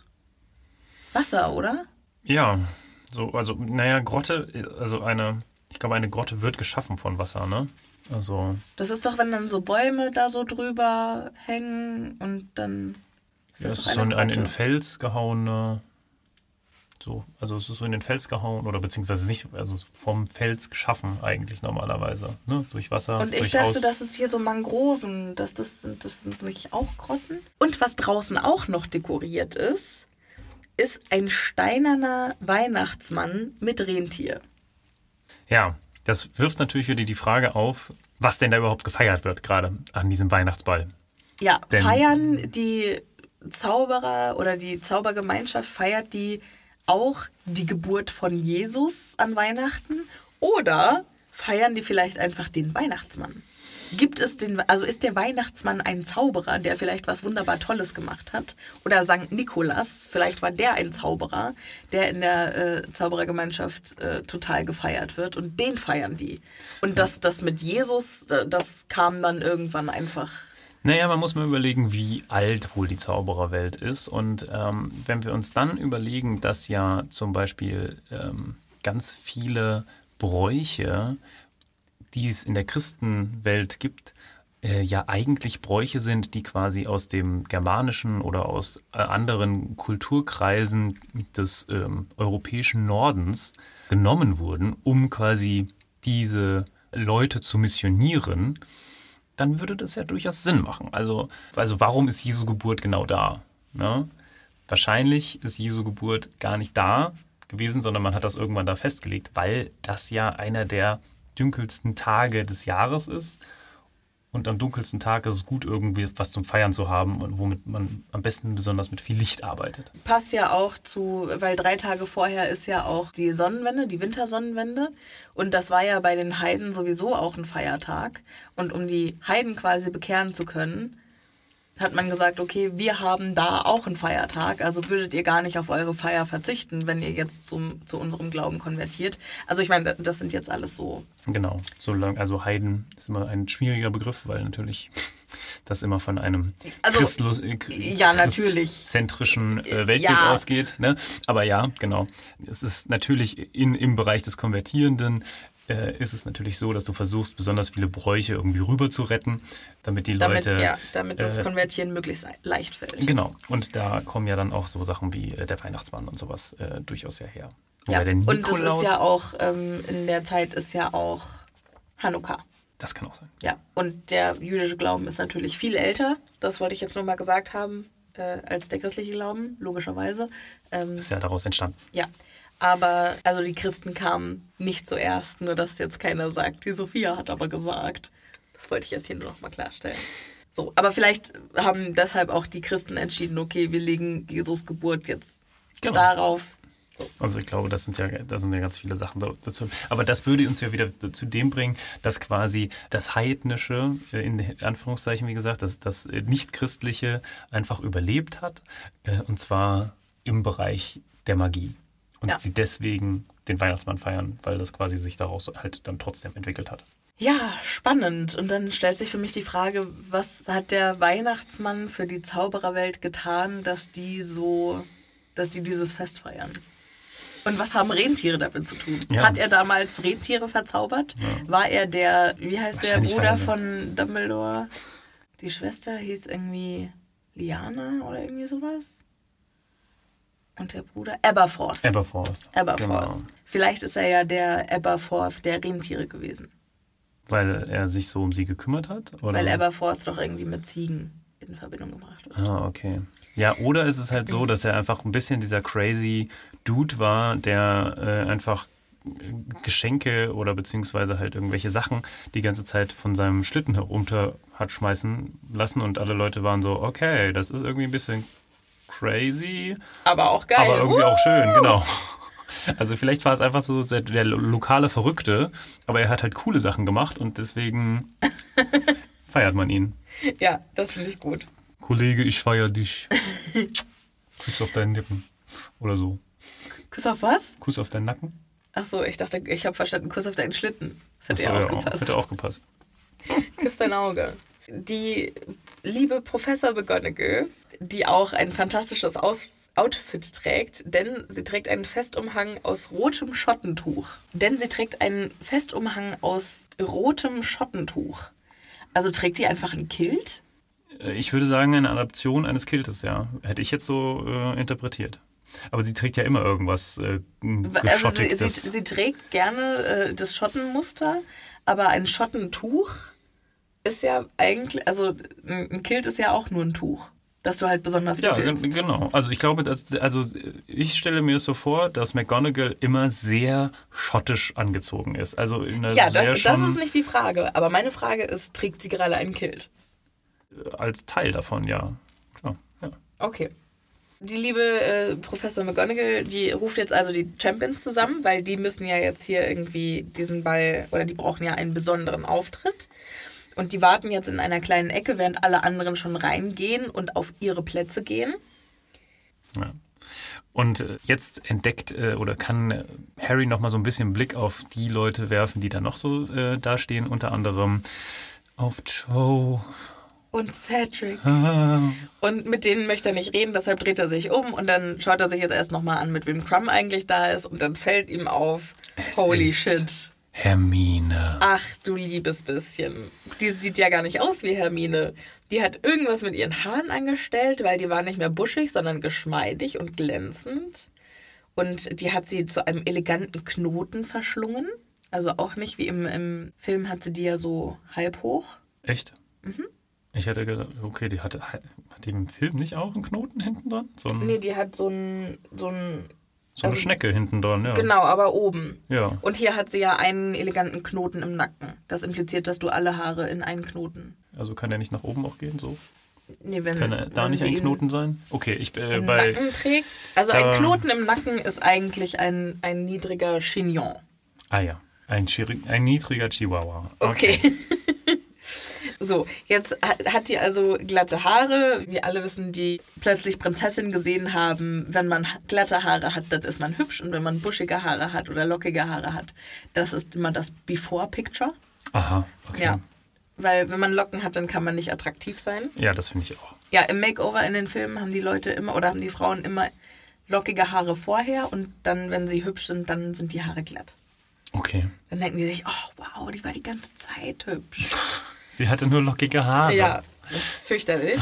[SPEAKER 2] Wasser, oder?
[SPEAKER 3] Ja, so, also, naja, Grotte, also eine, ich glaube, eine Grotte wird geschaffen von Wasser, ne? Also.
[SPEAKER 2] Das ist doch, wenn dann so Bäume da so drüber hängen und dann ist das,
[SPEAKER 3] Ja,
[SPEAKER 2] doch
[SPEAKER 3] es ist
[SPEAKER 2] eine
[SPEAKER 3] so ein, ein in den
[SPEAKER 2] Grotte.
[SPEAKER 3] Fels gehauene, so, also es ist so in den Fels gehauen oder beziehungsweise nicht, also vom Fels geschaffen eigentlich normalerweise, ne? Durch Wasser.
[SPEAKER 2] Und ich
[SPEAKER 3] durch
[SPEAKER 2] dachte,
[SPEAKER 3] Aus-
[SPEAKER 2] das ist hier so Mangroven, dass das, sind- das sind nicht auch Grotten. Und was draußen auch noch dekoriert ist, ist ein steinerner Weihnachtsmann mit Rentier.
[SPEAKER 3] Ja, das wirft natürlich wieder die Frage auf, was denn da überhaupt gefeiert wird, gerade an diesem Weihnachtsball.
[SPEAKER 2] Ja,
[SPEAKER 3] Denn-
[SPEAKER 2] feiern die Zauberer oder die Zaubergemeinschaft, feiert die auch die Geburt von Jesus an Weihnachten? Oder feiern die vielleicht einfach den Weihnachtsmann? Gibt es den, also ist der Weihnachtsmann ein Zauberer, der vielleicht was wunderbar Tolles gemacht hat? Oder Sankt Nikolaus, vielleicht war der ein Zauberer, der in der äh, Zauberergemeinschaft äh, total gefeiert wird und den feiern die. Und das, das mit Jesus, äh, das kam dann irgendwann einfach.
[SPEAKER 3] Naja, man muss mal überlegen, wie alt wohl die Zaubererwelt ist. Und ähm, wenn wir uns dann überlegen, dass ja zum Beispiel ähm, ganz viele Bräuche, die es in der Christenwelt gibt, äh, ja eigentlich Bräuche sind, die quasi aus dem germanischen oder aus äh, anderen Kulturkreisen des ähm, europäischen Nordens genommen wurden, um quasi diese Leute zu missionieren, dann würde das ja durchaus Sinn machen. Also, also warum ist Jesu Geburt genau da? Ne? Wahrscheinlich ist Jesu Geburt gar nicht da gewesen, sondern man hat das irgendwann da festgelegt, weil das ja einer der dunkelsten Tage des Jahres ist. Und am dunkelsten Tag ist es gut, irgendwie was zum Feiern zu haben und womit man am besten besonders mit viel Licht arbeitet.
[SPEAKER 2] Passt ja auch zu, weil drei Tage vorher ist ja auch die Sonnenwende, die Wintersonnenwende. Und das war ja bei den Heiden sowieso auch ein Feiertag. Und um die Heiden quasi bekehren zu können, hat man gesagt, okay, wir haben da auch einen Feiertag, also würdet ihr gar nicht auf eure Feier verzichten, wenn ihr jetzt zum, zu unserem Glauben konvertiert. Also ich meine, das sind jetzt alles so.
[SPEAKER 3] Genau, so lang, also Heiden ist immer ein schwieriger Begriff, weil natürlich das immer von einem
[SPEAKER 2] Also,
[SPEAKER 3] Christlos, äh,
[SPEAKER 2] ja, natürlich.
[SPEAKER 3] christzentrischen äh, Weltbild
[SPEAKER 2] Ja.
[SPEAKER 3] ausgeht. Ne? Aber ja, genau. Es ist natürlich in, im Bereich des Konvertierenden äh, ist es natürlich so, dass du versuchst, besonders viele Bräuche irgendwie rüber zu retten, damit die
[SPEAKER 2] Damit,
[SPEAKER 3] Leute...
[SPEAKER 2] ja, damit das
[SPEAKER 3] äh,
[SPEAKER 2] Konvertieren möglichst leicht fällt.
[SPEAKER 3] Genau. Und da kommen ja dann auch so Sachen wie äh, der Weihnachtsmann und sowas äh, durchaus ja her.
[SPEAKER 2] Ja.
[SPEAKER 3] Wobei der
[SPEAKER 2] Und es
[SPEAKER 3] Nikolaus,
[SPEAKER 2] ist ja auch, ähm, in der Zeit ist ja auch Hanukkah.
[SPEAKER 3] das kann auch sein.
[SPEAKER 2] Ja, und der jüdische Glauben ist natürlich viel älter, das wollte ich jetzt nur mal gesagt haben, äh, als der christliche Glauben, logischerweise. Ähm,
[SPEAKER 3] Ist ja daraus entstanden.
[SPEAKER 2] ja, aber also die Christen kamen nicht zuerst, nur dass jetzt keiner sagt, die Sophia hat aber gesagt. Das wollte ich jetzt hier nur noch mal klarstellen. So, aber vielleicht haben deshalb auch die Christen entschieden, okay, wir legen Jesus Geburt jetzt
[SPEAKER 3] Genau.
[SPEAKER 2] darauf. So.
[SPEAKER 3] Also ich glaube, das sind ja, das sind ja ganz viele Sachen dazu. Aber das würde uns ja wieder zu dem bringen, dass quasi das Heidnische, äh, in Anführungszeichen wie gesagt, das, das Nicht-Christliche einfach überlebt hat. äh, Und zwar im Bereich der Magie. Und
[SPEAKER 2] Ja.
[SPEAKER 3] sie deswegen den Weihnachtsmann feiern, weil das quasi sich daraus halt dann trotzdem entwickelt hat.
[SPEAKER 2] Ja, spannend. Und dann stellt sich für mich die Frage, was hat der Weihnachtsmann für die Zaubererwelt getan, dass die so, dass die dieses Fest feiern? Und was haben Rentiere damit zu tun?
[SPEAKER 3] Ja.
[SPEAKER 2] Hat er damals Rentiere verzaubert? War er der, wie heißt der
[SPEAKER 3] Wahrscheinlich war
[SPEAKER 2] Bruder
[SPEAKER 3] er so.
[SPEAKER 2] von Dumbledore? Die Schwester hieß irgendwie Liana oder irgendwie sowas? Und der Bruder? Aberforth.
[SPEAKER 3] Aberforth.
[SPEAKER 2] Aberforth.
[SPEAKER 3] Genau.
[SPEAKER 2] Vielleicht ist er ja der Aberforth der Rentiere gewesen.
[SPEAKER 3] Weil er sich so um sie gekümmert hat? Oder?
[SPEAKER 2] Weil Aberforth doch irgendwie mit Ziegen in Verbindung gebracht wird.
[SPEAKER 3] Ah, okay. Ja, oder ist es halt so, dass er einfach ein bisschen dieser crazy Dude war, der äh, einfach Geschenke oder beziehungsweise halt irgendwelche Sachen die ganze Zeit von seinem Schlitten herunter hat schmeißen lassen und alle Leute waren so, okay, das ist irgendwie ein bisschen crazy,
[SPEAKER 2] Aber auch geil.
[SPEAKER 3] aber irgendwie
[SPEAKER 2] Uh!
[SPEAKER 3] auch schön, genau. Also vielleicht war es einfach so der, der lokale Verrückte, aber er hat halt coole Sachen gemacht und deswegen feiert man ihn.
[SPEAKER 2] Ja, das finde ich gut.
[SPEAKER 3] Kollege, ich feier dich. Kuss auf deinen Lippen. Oder so.
[SPEAKER 2] Kuss auf was?
[SPEAKER 3] Kuss auf deinen Nacken.
[SPEAKER 2] Ach so, ich dachte, ich habe verstanden, Kuss auf deinen Schlitten. Das hätte
[SPEAKER 3] Achso,
[SPEAKER 2] ja auch
[SPEAKER 3] ja,
[SPEAKER 2] gepasst.
[SPEAKER 3] Hätte auch gepasst.
[SPEAKER 2] Küss dein Auge. Die liebe Professor McGonagall, die auch ein fantastisches Aus- Outfit trägt, denn sie trägt einen Festumhang aus rotem Schottentuch. Denn sie trägt einen Festumhang aus rotem Schottentuch. Also trägt sie einfach ein Kilt?
[SPEAKER 3] Ich würde sagen, eine Adaption eines Kiltes, ja. Hätte ich jetzt so äh, interpretiert. Aber sie trägt ja immer irgendwas äh, Geschottigtes.
[SPEAKER 2] Also sie, sie, sie trägt gerne äh, das Schottenmuster, aber ein Schottentuch ist ja eigentlich, also ein Kilt ist ja auch nur ein Tuch, das du halt besonders
[SPEAKER 3] Ja,
[SPEAKER 2] willst.
[SPEAKER 3] g- genau. Also ich glaube, dass, also ich stelle mir so vor, dass McGonagall immer sehr schottisch angezogen ist. Also in einer
[SPEAKER 2] Ja,
[SPEAKER 3] sehr
[SPEAKER 2] das, das
[SPEAKER 3] schon
[SPEAKER 2] ist nicht die Frage. Aber meine Frage ist, trägt sie gerade einen Kilt?
[SPEAKER 3] als Teil davon, ja. Klar, ja.
[SPEAKER 2] Okay. Die liebe äh, Professor McGonagall, die ruft jetzt also die Champions zusammen, weil die müssen ja jetzt hier irgendwie diesen Ball, oder die brauchen ja einen besonderen Auftritt. Und die warten jetzt in einer kleinen Ecke, während alle anderen schon reingehen und auf ihre Plätze gehen.
[SPEAKER 3] Ja. Und äh, jetzt entdeckt äh, oder kann äh, Harry noch mal so ein bisschen Blick auf die Leute werfen, die da noch so äh, dastehen. Unter anderem auf Cho.
[SPEAKER 2] Und Cedric.
[SPEAKER 3] Ah.
[SPEAKER 2] Und mit denen möchte er nicht reden, deshalb dreht er sich um und dann schaut er sich jetzt erst nochmal an, mit wem Crumb eigentlich da ist. Und dann fällt ihm auf,
[SPEAKER 3] Es
[SPEAKER 2] holy
[SPEAKER 3] ist
[SPEAKER 2] shit.
[SPEAKER 3] Hermine.
[SPEAKER 2] Ach du liebes bisschen. Die sieht ja gar nicht aus wie Hermine. Die hat irgendwas mit ihren Haaren angestellt, weil die waren nicht mehr buschig, sondern geschmeidig und glänzend. Und die hat sie zu einem eleganten Knoten verschlungen. Also auch nicht wie im, im Film hat sie die ja so halb hoch.
[SPEAKER 3] Echt?
[SPEAKER 2] Mhm.
[SPEAKER 3] Ich hätte gedacht, okay, die hatte, hat die im Film nicht auch einen Knoten hinten dran? So, ein,
[SPEAKER 2] Nee, die hat so ein... So ein
[SPEAKER 3] so eine
[SPEAKER 2] also-
[SPEAKER 3] Schnecke hinten dran, ja.
[SPEAKER 2] Genau, aber oben.
[SPEAKER 3] Ja.
[SPEAKER 2] Und hier hat sie ja einen eleganten Knoten im Nacken. Das impliziert, dass du alle Haare in einen Knoten...
[SPEAKER 3] Also kann der nicht nach oben auch gehen, so?
[SPEAKER 2] Nee, wenn,
[SPEAKER 3] Kann er da
[SPEAKER 2] wenn
[SPEAKER 3] nicht
[SPEAKER 2] sie
[SPEAKER 3] ein
[SPEAKER 2] ihn
[SPEAKER 3] Knoten sein? Okay, ich äh,
[SPEAKER 2] im
[SPEAKER 3] bei...
[SPEAKER 2] Nacken trägt. Also
[SPEAKER 3] da-
[SPEAKER 2] ein Knoten im Nacken ist eigentlich ein, ein niedriger Chignon.
[SPEAKER 3] Ah ja, ein, Chiri, ein niedriger Chihuahua.
[SPEAKER 2] Okay. So, jetzt hat, hat die also glatte Haare. Wir alle wissen, die plötzlich Prinzessin gesehen haben. Wenn man glatte Haare hat, dann ist man hübsch. Und wenn man buschige Haare hat oder lockige Haare hat, das ist immer das Before-Picture.
[SPEAKER 3] Aha, okay.
[SPEAKER 2] Ja. Weil wenn man Locken hat, dann kann man nicht attraktiv sein.
[SPEAKER 3] Ja, das finde ich auch.
[SPEAKER 2] Ja, im Makeover in den Filmen haben die Leute immer oder haben die Frauen immer lockige Haare vorher und dann, wenn sie hübsch sind, dann sind die Haare glatt.
[SPEAKER 3] Okay.
[SPEAKER 2] Dann denken die sich, oh wow, die war die ganze Zeit hübsch.
[SPEAKER 3] Sie hatte nur lockige Haare.
[SPEAKER 2] Ja, das ist fürchterlich.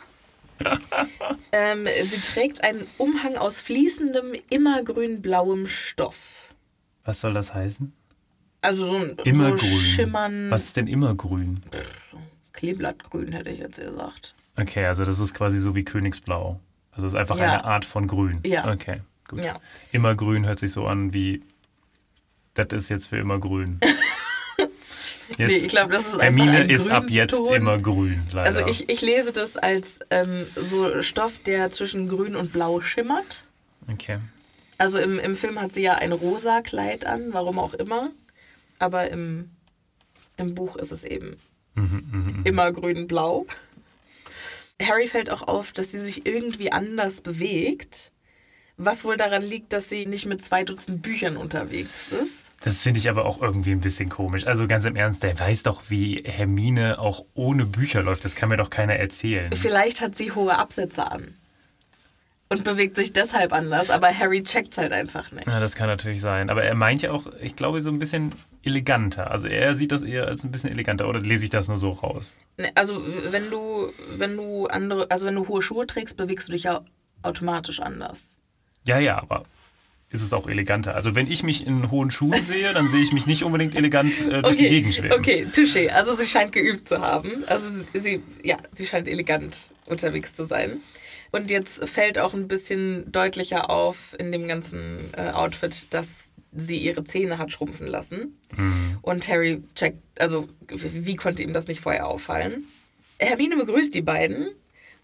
[SPEAKER 2] ähm, sie trägt einen Umhang aus fließendem, immergrün-blauem Stoff.
[SPEAKER 3] Was soll das heißen?
[SPEAKER 2] Also so ein
[SPEAKER 3] Immergrün.
[SPEAKER 2] so Schimmern,
[SPEAKER 3] Was ist denn immergrün?
[SPEAKER 2] Kleeblattgrün hätte ich jetzt gesagt.
[SPEAKER 3] Okay, also das ist quasi so wie Königsblau. Also es ist einfach
[SPEAKER 2] Ja.
[SPEAKER 3] eine Art von Grün.
[SPEAKER 2] Ja.
[SPEAKER 3] Okay, gut.
[SPEAKER 2] Ja.
[SPEAKER 3] Immergrün hört sich so an wie, das ist jetzt für immer grün. Jetzt,
[SPEAKER 2] Nee, ich glaube, das ist einfach
[SPEAKER 3] Hermine
[SPEAKER 2] ein
[SPEAKER 3] ist ab jetzt
[SPEAKER 2] Grünton.
[SPEAKER 3] immer grün, leider.
[SPEAKER 2] Also ich, ich lese das als ähm, so Stoff, der zwischen grün und blau schimmert.
[SPEAKER 3] Okay.
[SPEAKER 2] Also im, im Film hat sie ja ein rosa Kleid an, warum auch immer. Aber im, im Buch ist es eben
[SPEAKER 3] Mhm, mhm, mhm.
[SPEAKER 2] immer grün-blau. Harry fällt auch auf, dass sie sich irgendwie anders bewegt. Was wohl daran liegt, dass sie nicht mit zwei Dutzend Büchern unterwegs ist.
[SPEAKER 3] Das finde ich aber auch irgendwie ein bisschen komisch. Also ganz im Ernst, der weiß doch, wie Hermine auch ohne Bücher läuft. Das kann mir doch keiner erzählen.
[SPEAKER 2] Vielleicht hat sie hohe Absätze an. Und bewegt sich deshalb anders, aber Harry checkt's halt einfach nicht.
[SPEAKER 3] Ja, das kann natürlich sein. Aber er meint ja auch, ich glaube, so ein bisschen eleganter. Also er sieht das eher als ein bisschen eleganter. Oder lese ich das nur so raus?
[SPEAKER 2] Ne, Also wenn du, wenn du andere, also wenn du hohe Schuhe trägst, bewegst du dich ja automatisch anders.
[SPEAKER 3] Ja, ja, aber ist es auch eleganter. Also wenn ich mich in hohen Schuhen sehe, dann sehe ich mich nicht unbedingt elegant äh, durch die Gegend schweben.
[SPEAKER 2] Okay, touché. Also sie scheint geübt zu haben. Also sie, ja, sie scheint elegant unterwegs zu sein. Und jetzt fällt auch ein bisschen deutlicher auf in dem ganzen äh, Outfit, dass sie ihre Zähne hat schrumpfen lassen.
[SPEAKER 3] Mhm.
[SPEAKER 2] Und Harry checkt, also wie konnte ihm das nicht vorher auffallen? Hermine begrüßt die beiden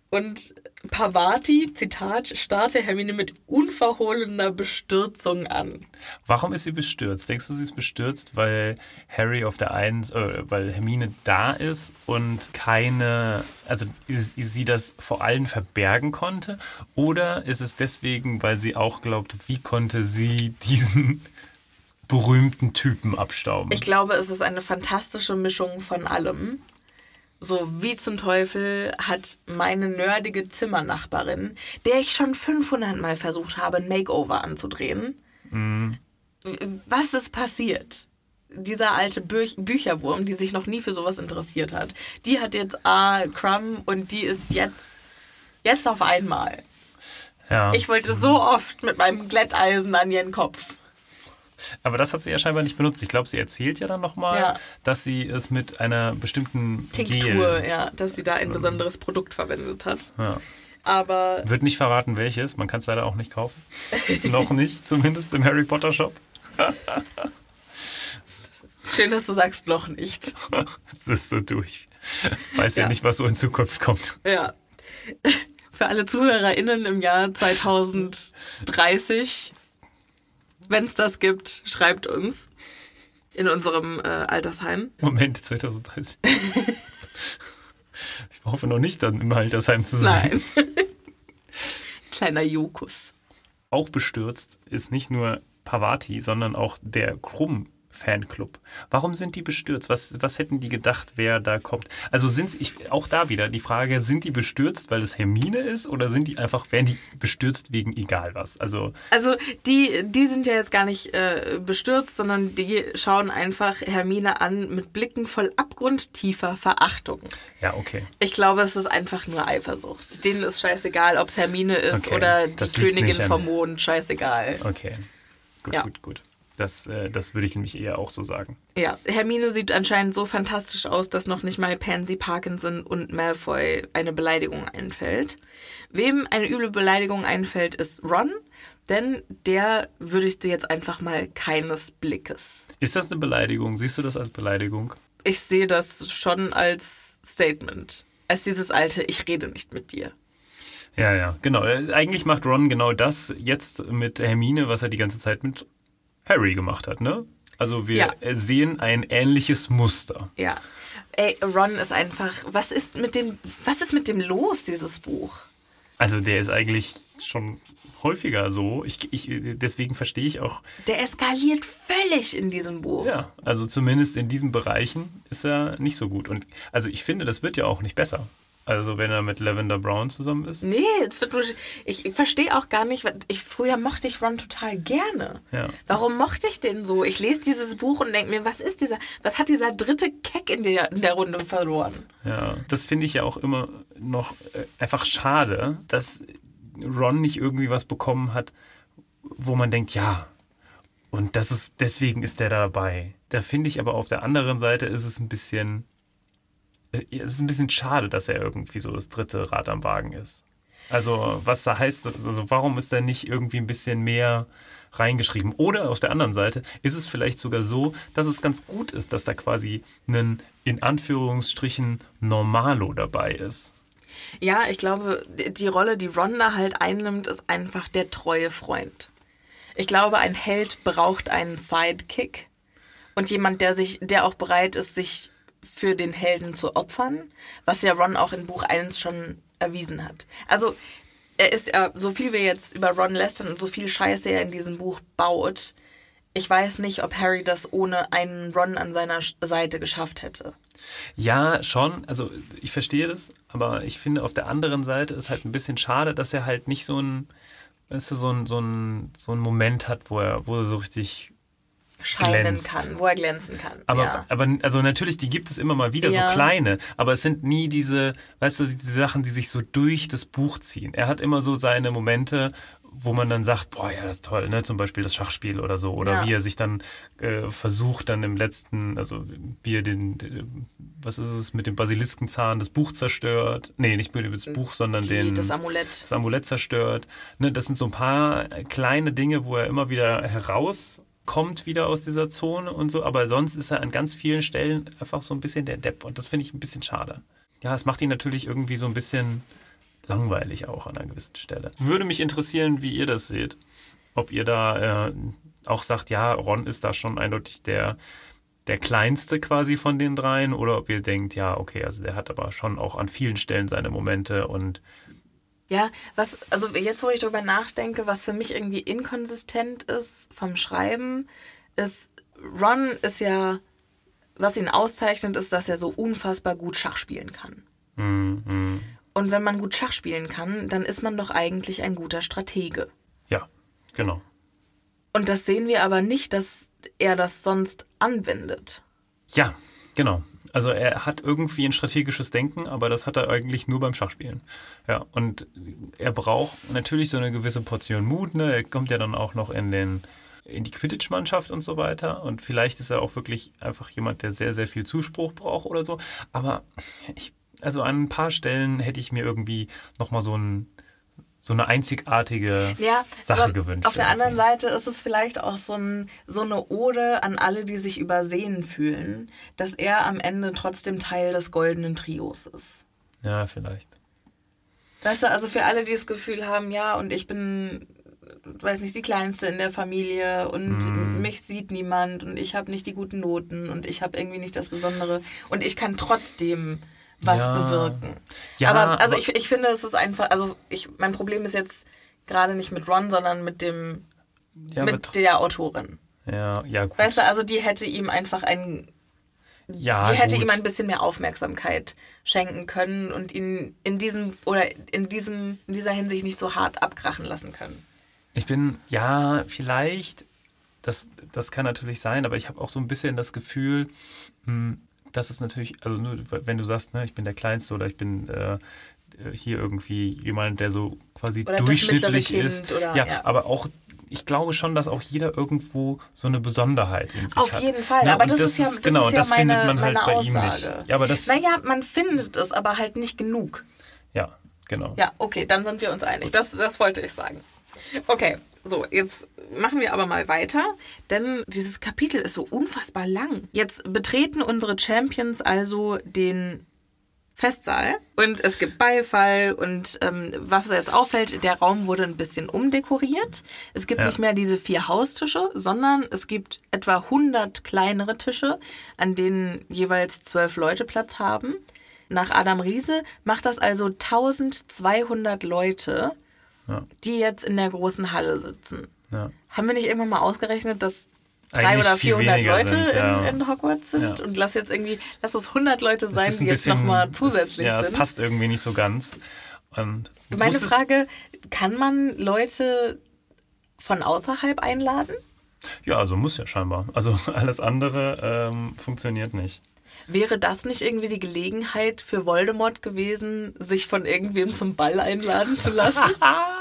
[SPEAKER 2] Und Parvati, Zitat, starrte Hermine mit unverhohlener Bestürzung an.
[SPEAKER 3] Warum ist sie bestürzt? Denkst du, sie ist bestürzt, weil Harry auf der einen, äh, weil Hermine da ist und keine, also sie das vor allen verbergen konnte? Oder ist es deswegen, weil sie auch glaubt, wie konnte sie diesen berühmten Typen abstauben?
[SPEAKER 2] Ich glaube, es ist eine fantastische Mischung von allem. So, wie zum Teufel hat meine nerdige Zimmernachbarin, der ich schon fünfhundert Mal versucht habe, ein Makeover anzudrehen. Mm. Was ist passiert? Dieser alte Bü- Bücherwurm, die sich noch nie für sowas interessiert hat, die hat jetzt A. Crumb und die ist jetzt, jetzt auf einmal.
[SPEAKER 3] Ja.
[SPEAKER 2] Ich wollte so oft mit meinem Glätteisen an ihren Kopf.
[SPEAKER 3] Aber das hat sie ja scheinbar nicht benutzt. Ich glaube, sie erzählt ja dann nochmal, ja. dass sie es mit einer bestimmten
[SPEAKER 2] Tinktur,
[SPEAKER 3] Gel,
[SPEAKER 2] ja, dass sie da ein besonderes Produkt verwendet hat.
[SPEAKER 3] Ja.
[SPEAKER 2] Aber
[SPEAKER 3] wird nicht verraten, welches. Man kann es leider auch nicht kaufen. Noch nicht, zumindest im Harry Potter Shop.
[SPEAKER 2] Schön, dass du sagst, noch nicht.
[SPEAKER 3] Das ist so durch. Weiß ja.
[SPEAKER 2] Ja
[SPEAKER 3] nicht, was so in Zukunft kommt.
[SPEAKER 2] Ja. Für alle ZuhörerInnen im Jahr zwanzig dreißig... Wenn es das gibt, schreibt uns in unserem äh, Altersheim.
[SPEAKER 3] Moment, zwanzig dreißig. Ich hoffe noch nicht, dann im Altersheim zu sein.
[SPEAKER 2] Nein. Kleiner Jokus.
[SPEAKER 3] Auch bestürzt ist nicht nur Parvati, sondern auch der Krumm-Fanclub. Warum sind die bestürzt? Was, was hätten die gedacht, wer da kommt? Also sind ich auch da wieder die Frage, sind die bestürzt, weil es Hermine ist, oder sind die einfach, werden die bestürzt wegen egal was? Also,
[SPEAKER 2] also die, die sind ja jetzt gar nicht äh, bestürzt, sondern die schauen einfach Hermine an mit Blicken voll abgrundtiefer Verachtung.
[SPEAKER 3] Ja, okay.
[SPEAKER 2] Ich glaube, es ist einfach nur Eifersucht. Denen ist scheißegal, ob es Hermine ist
[SPEAKER 3] okay.
[SPEAKER 2] oder die
[SPEAKER 3] Das liegt
[SPEAKER 2] Königin
[SPEAKER 3] nicht an-
[SPEAKER 2] vom Mond, scheißegal.
[SPEAKER 3] Okay, gut,
[SPEAKER 2] Ja.
[SPEAKER 3] gut, gut. Das, äh, das würde ich nämlich eher auch so sagen.
[SPEAKER 2] Ja, Hermine sieht anscheinend so fantastisch aus, dass noch nicht mal Pansy, Parkinson und Malfoy eine Beleidigung einfällt. Wem eine üble Beleidigung einfällt, ist Ron, denn der würdigt sie jetzt einfach mal keines Blickes.
[SPEAKER 3] Ist das eine Beleidigung? Siehst du das als Beleidigung?
[SPEAKER 2] Ich sehe das schon als Statement. Als dieses alte, ich rede nicht mit dir.
[SPEAKER 3] Ja, ja, genau. Äh, Eigentlich macht Ron genau das jetzt mit Hermine, was er die ganze Zeit mit Harry gemacht hat, ne? Also wir
[SPEAKER 2] Ja.
[SPEAKER 3] sehen ein ähnliches Muster.
[SPEAKER 2] Ja. Ey, Ron ist einfach, was ist mit dem, was ist mit dem los, dieses Buch?
[SPEAKER 3] Also der ist eigentlich schon häufiger so. Ich, ich, deswegen verstehe ich auch,
[SPEAKER 2] Der eskaliert völlig in diesem Buch.
[SPEAKER 3] ja, also zumindest in diesen Bereichen ist er nicht so gut. Und also ich finde, das wird ja auch nicht besser. Also wenn er mit Lavender Brown zusammen ist.
[SPEAKER 2] Nee, es wird nur, ich, ich verstehe auch gar nicht, ich, früher mochte ich Ron total gerne.
[SPEAKER 3] Ja.
[SPEAKER 2] Warum mochte ich den so? Ich lese dieses Buch und denke mir, was ist dieser, was hat dieser dritte Keck in der, in der Runde verloren?
[SPEAKER 3] Ja, das finde ich ja auch immer noch äh, einfach schade, dass Ron nicht irgendwie was bekommen hat, wo man denkt, ja, und das ist, deswegen ist der da dabei. Da finde ich aber auf der anderen Seite ist es ein bisschen, es ist ein bisschen schade, dass er irgendwie so das dritte Rad am Wagen ist. Also was da heißt, also warum ist da nicht irgendwie ein bisschen mehr reingeschrieben? Oder auf der anderen Seite ist es vielleicht sogar so, dass es ganz gut ist, dass da quasi ein in Anführungsstrichen Normalo dabei ist.
[SPEAKER 2] Ja, ich glaube, die Rolle, die Ron da halt einnimmt, ist einfach der treue Freund. Ich glaube, ein Held braucht einen Sidekick und jemand, der sich, der auch bereit ist, sich für den Helden zu opfern, was ja Ron auch in Buch eins schon erwiesen hat. Also er ist ja, so viel wir jetzt über Ron lästern und so viel Scheiße er in diesem Buch baut, ich weiß nicht, ob Harry das ohne einen Ron an seiner Seite geschafft hätte.
[SPEAKER 3] Ja, schon. Also ich verstehe das, aber ich finde auf der anderen Seite ist halt ein bisschen schade, dass er halt nicht so ein, weißt du, so ein, so ein, so ein Moment hat, wo er, wo er so richtig
[SPEAKER 2] scheinen
[SPEAKER 3] glänzt.
[SPEAKER 2] kann, wo er glänzen kann.
[SPEAKER 3] Aber,
[SPEAKER 2] ja.
[SPEAKER 3] aber also natürlich, die gibt es immer mal wieder,
[SPEAKER 2] Ja.
[SPEAKER 3] so kleine, aber es sind nie diese, weißt du, diese Sachen, die sich so durch das Buch ziehen. Er hat immer so seine Momente, wo man dann sagt, boah, ja, das ist toll, ne? Zum Beispiel das Schachspiel oder so. Oder
[SPEAKER 2] Ja.
[SPEAKER 3] wie er sich dann äh, versucht, dann im letzten, also wie er den, äh, was ist es, mit dem Basiliskenzahn das Buch zerstört. Nee, nicht mit dem Buch, sondern
[SPEAKER 2] Die,
[SPEAKER 3] den,
[SPEAKER 2] das Amulett.
[SPEAKER 3] das Amulett zerstört. Ne? Das sind so ein paar kleine Dinge, wo er immer wieder herauskommt, wieder aus dieser Zone und so. Aber sonst ist er an ganz vielen Stellen einfach so ein bisschen der Depp. Und das finde ich ein bisschen schade. Ja, es macht ihn natürlich irgendwie so ein bisschen langweilig auch an einer gewissen Stelle. Würde mich interessieren, wie ihr das seht. Ob ihr da äh, auch sagt, ja, Ron ist da schon eindeutig der, der kleinste quasi von den dreien, oder ob ihr denkt, ja, okay, also der hat aber schon auch an vielen Stellen seine Momente und
[SPEAKER 2] Ja, was, also jetzt, wo ich darüber nachdenke, was für mich irgendwie inkonsistent ist vom Schreiben, ist, Ron ist ja, was ihn auszeichnet, ist, dass er so unfassbar gut Schach spielen kann.
[SPEAKER 3] Mhm.
[SPEAKER 2] Und wenn man gut Schach spielen kann, dann ist man doch eigentlich ein guter Stratege.
[SPEAKER 3] Ja, genau.
[SPEAKER 2] Und das sehen wir aber nicht, dass er das sonst anwendet.
[SPEAKER 3] Ja, genau. Also er hat irgendwie ein strategisches Denken, aber das hat er eigentlich nur beim Schachspielen. Ja, und er braucht natürlich so eine gewisse Portion Mut. Ne? Er kommt ja dann auch noch in den in die Quidditch-Mannschaft und so weiter. Und vielleicht ist er auch wirklich einfach jemand, der sehr, sehr viel Zuspruch braucht oder so. Aber ich, also an ein paar Stellen hätte ich mir irgendwie nochmal so ein so eine einzigartige
[SPEAKER 2] ja,
[SPEAKER 3] Sache
[SPEAKER 2] aber
[SPEAKER 3] gewünscht.
[SPEAKER 2] Auf der
[SPEAKER 3] irgendwie.
[SPEAKER 2] anderen Seite ist es vielleicht auch so, ein, so eine Ode an alle, die sich übersehen fühlen, dass er am Ende trotzdem Teil des goldenen Trios ist.
[SPEAKER 3] Ja, vielleicht.
[SPEAKER 2] Weißt du, also für alle, die das Gefühl haben, ja, und ich bin, weiß nicht, die Kleinste in der Familie und
[SPEAKER 3] Mm.
[SPEAKER 2] mich sieht niemand und ich habe nicht die guten Noten und ich habe irgendwie nicht das Besondere und ich kann trotzdem was
[SPEAKER 3] Ja.
[SPEAKER 2] bewirken.
[SPEAKER 3] Ja,
[SPEAKER 2] aber also
[SPEAKER 3] aber-
[SPEAKER 2] ich, ich finde, es ist einfach, also ich, mein Problem ist jetzt gerade nicht mit Ron, sondern mit dem,
[SPEAKER 3] Ja,
[SPEAKER 2] mit
[SPEAKER 3] mit-
[SPEAKER 2] der Autorin.
[SPEAKER 3] Ja, ja, gut.
[SPEAKER 2] Weißt du, also die hätte ihm einfach ein,
[SPEAKER 3] ja,
[SPEAKER 2] die hätte
[SPEAKER 3] gut.
[SPEAKER 2] ihm ein bisschen mehr Aufmerksamkeit schenken können und ihn in diesem oder in diesem in dieser Hinsicht nicht so hart abkrachen lassen können.
[SPEAKER 3] Ich bin, ja, vielleicht, das, das kann natürlich sein, aber ich habe auch so ein bisschen das Gefühl, hm, dass es natürlich, also nur, wenn du sagst, ne, ich bin der Kleinste oder ich bin äh, hier irgendwie jemand, der so quasi
[SPEAKER 2] Oder das
[SPEAKER 3] durchschnittlich
[SPEAKER 2] mittlere
[SPEAKER 3] ist.
[SPEAKER 2] Kind oder-
[SPEAKER 3] ja,
[SPEAKER 2] ja.
[SPEAKER 3] aber auch, ich glaube schon, dass auch jeder irgendwo so eine Besonderheit in sich
[SPEAKER 2] Auf
[SPEAKER 3] hat.
[SPEAKER 2] jeden Fall,
[SPEAKER 3] Ne,
[SPEAKER 2] aber
[SPEAKER 3] und
[SPEAKER 2] das ist ja- das
[SPEAKER 3] genau,
[SPEAKER 2] ist ja
[SPEAKER 3] das findet
[SPEAKER 2] meine-
[SPEAKER 3] man halt
[SPEAKER 2] meine
[SPEAKER 3] bei ihm nicht.
[SPEAKER 2] Aussage.
[SPEAKER 3] Ja, aber das,
[SPEAKER 2] Naja, man findet es, aber halt nicht genug.
[SPEAKER 3] ja, genau.
[SPEAKER 2] Ja, okay, dann sind wir uns einig. Das, das wollte ich sagen. Okay, so, jetzt machen wir aber mal weiter, denn dieses Kapitel ist so unfassbar lang. Jetzt betreten unsere Champions also den Festsaal und es gibt Beifall und ähm, was jetzt auffällt, der Raum wurde ein bisschen umdekoriert. Es gibt
[SPEAKER 3] Ja.
[SPEAKER 2] nicht mehr diese vier Haustische, sondern es gibt etwa hundert kleinere Tische, an denen jeweils zwölf Leute Platz haben. Nach Adam Riese macht das also eintausendzweihundert Leute,
[SPEAKER 3] Ja.
[SPEAKER 2] die jetzt in der großen Halle sitzen.
[SPEAKER 3] Ja.
[SPEAKER 2] Haben wir nicht irgendwann mal ausgerechnet, dass drei
[SPEAKER 3] Eigentlich
[SPEAKER 2] oder
[SPEAKER 3] viel
[SPEAKER 2] vierhundert
[SPEAKER 3] weniger
[SPEAKER 2] Leute
[SPEAKER 3] sind, ja.
[SPEAKER 2] in, in Hogwarts sind?
[SPEAKER 3] Ja.
[SPEAKER 2] Und lass jetzt irgendwie, lass es hundert Leute
[SPEAKER 3] Das
[SPEAKER 2] sein,
[SPEAKER 3] ist
[SPEAKER 2] die
[SPEAKER 3] ein
[SPEAKER 2] jetzt
[SPEAKER 3] bisschen-
[SPEAKER 2] nochmal
[SPEAKER 3] das-
[SPEAKER 2] zusätzlich
[SPEAKER 3] Ja, es
[SPEAKER 2] sind.
[SPEAKER 3] passt irgendwie nicht so ganz. Und du
[SPEAKER 2] Meine
[SPEAKER 3] wusstest-
[SPEAKER 2] Frage, kann man Leute von außerhalb einladen?
[SPEAKER 3] Ja, also muss ja scheinbar. Also alles andere ähm, funktioniert nicht.
[SPEAKER 2] Wäre das nicht irgendwie die Gelegenheit für Voldemort gewesen, sich von irgendwem zum Ball einladen zu lassen?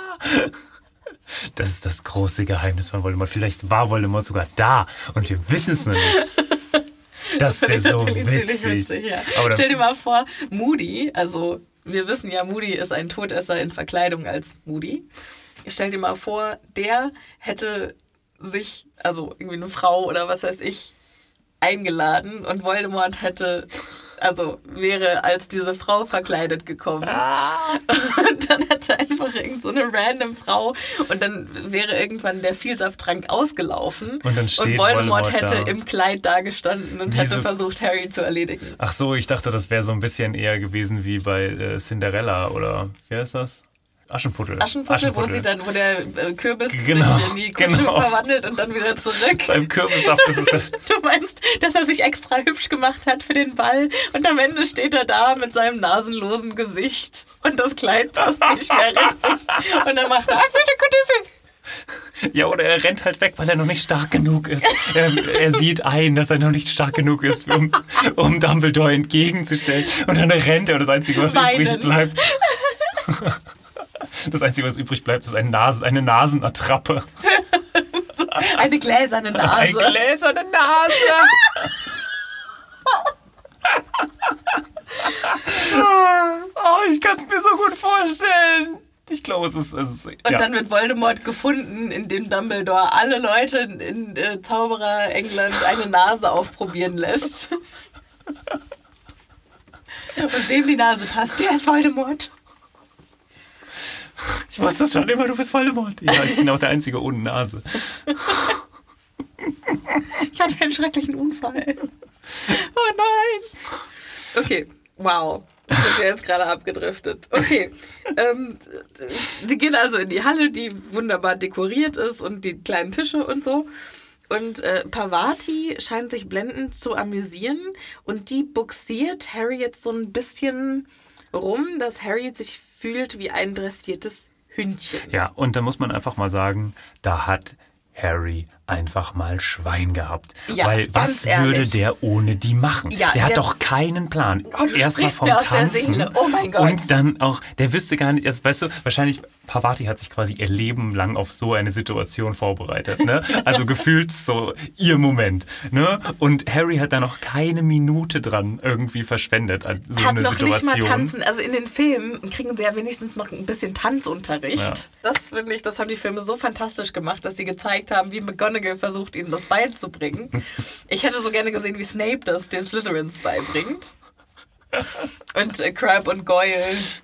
[SPEAKER 3] Das ist das große Geheimnis von Voldemort. Vielleicht war Voldemort sogar da und wir wissen es noch nicht. Das ist ja so
[SPEAKER 2] Natürlich ziemlich
[SPEAKER 3] witzig.
[SPEAKER 2] ja.
[SPEAKER 3] Aber
[SPEAKER 2] Stell dir
[SPEAKER 3] dann,
[SPEAKER 2] mal vor, Moody, also wir wissen ja, Moody ist ein Todesser in Verkleidung als Moody. Stell dir mal vor, der hätte sich, also irgendwie eine Frau oder was weiß ich, eingeladen und Voldemort hätte, also wäre als diese Frau verkleidet gekommen. Und dann hätte einfach irgend so eine random Frau und dann wäre irgendwann der Vielsafttrank ausgelaufen
[SPEAKER 3] Und dann steht
[SPEAKER 2] und Voldemort,
[SPEAKER 3] Voldemort
[SPEAKER 2] hätte
[SPEAKER 3] da.
[SPEAKER 2] im Kleid dagestanden und
[SPEAKER 3] Wie
[SPEAKER 2] hätte
[SPEAKER 3] so-
[SPEAKER 2] versucht, Harry zu erledigen.
[SPEAKER 3] ach so, ich dachte, das wäre so ein bisschen eher gewesen wie bei äh, Cinderella oder wie heißt das? Aschenputtel.
[SPEAKER 2] Aschenputtel, wo sie dann, wo der äh, Kürbis
[SPEAKER 3] Genau,
[SPEAKER 2] sich in die Kutsche
[SPEAKER 3] genau.
[SPEAKER 2] verwandelt und dann wieder zurück.
[SPEAKER 3] Beim Kürbissaft ist es.
[SPEAKER 2] Du meinst, dass er sich extra hübsch gemacht hat für den Ball und am Ende steht er da mit seinem nasenlosen Gesicht und das Kleid passt nicht mehr richtig. Und dann macht er
[SPEAKER 3] Ja, oder er rennt halt weg, weil er noch nicht stark genug ist. Er, er sieht ein, dass er noch nicht stark genug ist, um, um Dumbledore entgegenzustellen. Und dann rennt er und das Einzige, was übrig
[SPEAKER 2] Weinend.
[SPEAKER 3] bleibt. Das Einzige, was übrig bleibt, ist eine, Nase, eine Nasenattrappe.
[SPEAKER 2] eine gläserne
[SPEAKER 3] Eine
[SPEAKER 2] Nase.
[SPEAKER 3] gläserne Nase. Oh, ich kann es mir so gut vorstellen. Ich glaube, es ist... Es ist
[SPEAKER 2] Und
[SPEAKER 3] ja.
[SPEAKER 2] dann wird Voldemort gefunden, indem Dumbledore alle Leute in äh, Zauberer England eine Nase aufprobieren lässt. Und wem die Nase passt, der ist Voldemort.
[SPEAKER 3] Ich wusste das schon immer, du bist Voldemort. Ja, ich bin auch der Einzige ohne Nase.
[SPEAKER 2] Ich hatte einen schrecklichen Unfall. Oh nein. Okay, wow. Sind wir jetzt gerade abgedriftet. Okay, ähm, die gehen also in die Halle, die wunderbar dekoriert ist und die kleinen Tische und so. Und äh, Parvati scheint sich blendend zu amüsieren und die buxiert Harry jetzt so ein bisschen rum, dass Harry sich fühlt wie ein dressiertes Hündchen.
[SPEAKER 3] Ja, und da muss man einfach mal sagen, da hat Harry einfach mal Schwein gehabt.
[SPEAKER 2] Ja,
[SPEAKER 3] weil was würde der ohne die machen?
[SPEAKER 2] Ja,
[SPEAKER 3] der hat
[SPEAKER 2] der,
[SPEAKER 3] doch keinen Plan.
[SPEAKER 2] Oh, du
[SPEAKER 3] erst mal vom
[SPEAKER 2] mir aus
[SPEAKER 3] Tanzen.
[SPEAKER 2] Der Seele. Oh mein Gott.
[SPEAKER 3] Und dann auch, der wüsste gar nicht, erst, weißt du, wahrscheinlich, Parvati hat sich quasi ihr Leben lang auf so eine Situation vorbereitet. Ne? Also gefühlt so ihr Moment. Ne? Und Harry hat da noch keine Minute dran irgendwie verschwendet an so
[SPEAKER 2] hat
[SPEAKER 3] eine
[SPEAKER 2] noch
[SPEAKER 3] Situation.
[SPEAKER 2] Nicht mal tanzen. Also in den Filmen kriegen sie ja wenigstens noch ein bisschen Tanzunterricht. Ja. Das finde ich, das haben die Filme so fantastisch gemacht, dass sie gezeigt haben, wie McGonagall versucht, ihnen das beizubringen. Ich hätte so gerne gesehen, wie Snape das den Slytherins beibringt. Und äh, Crabbe und Goyle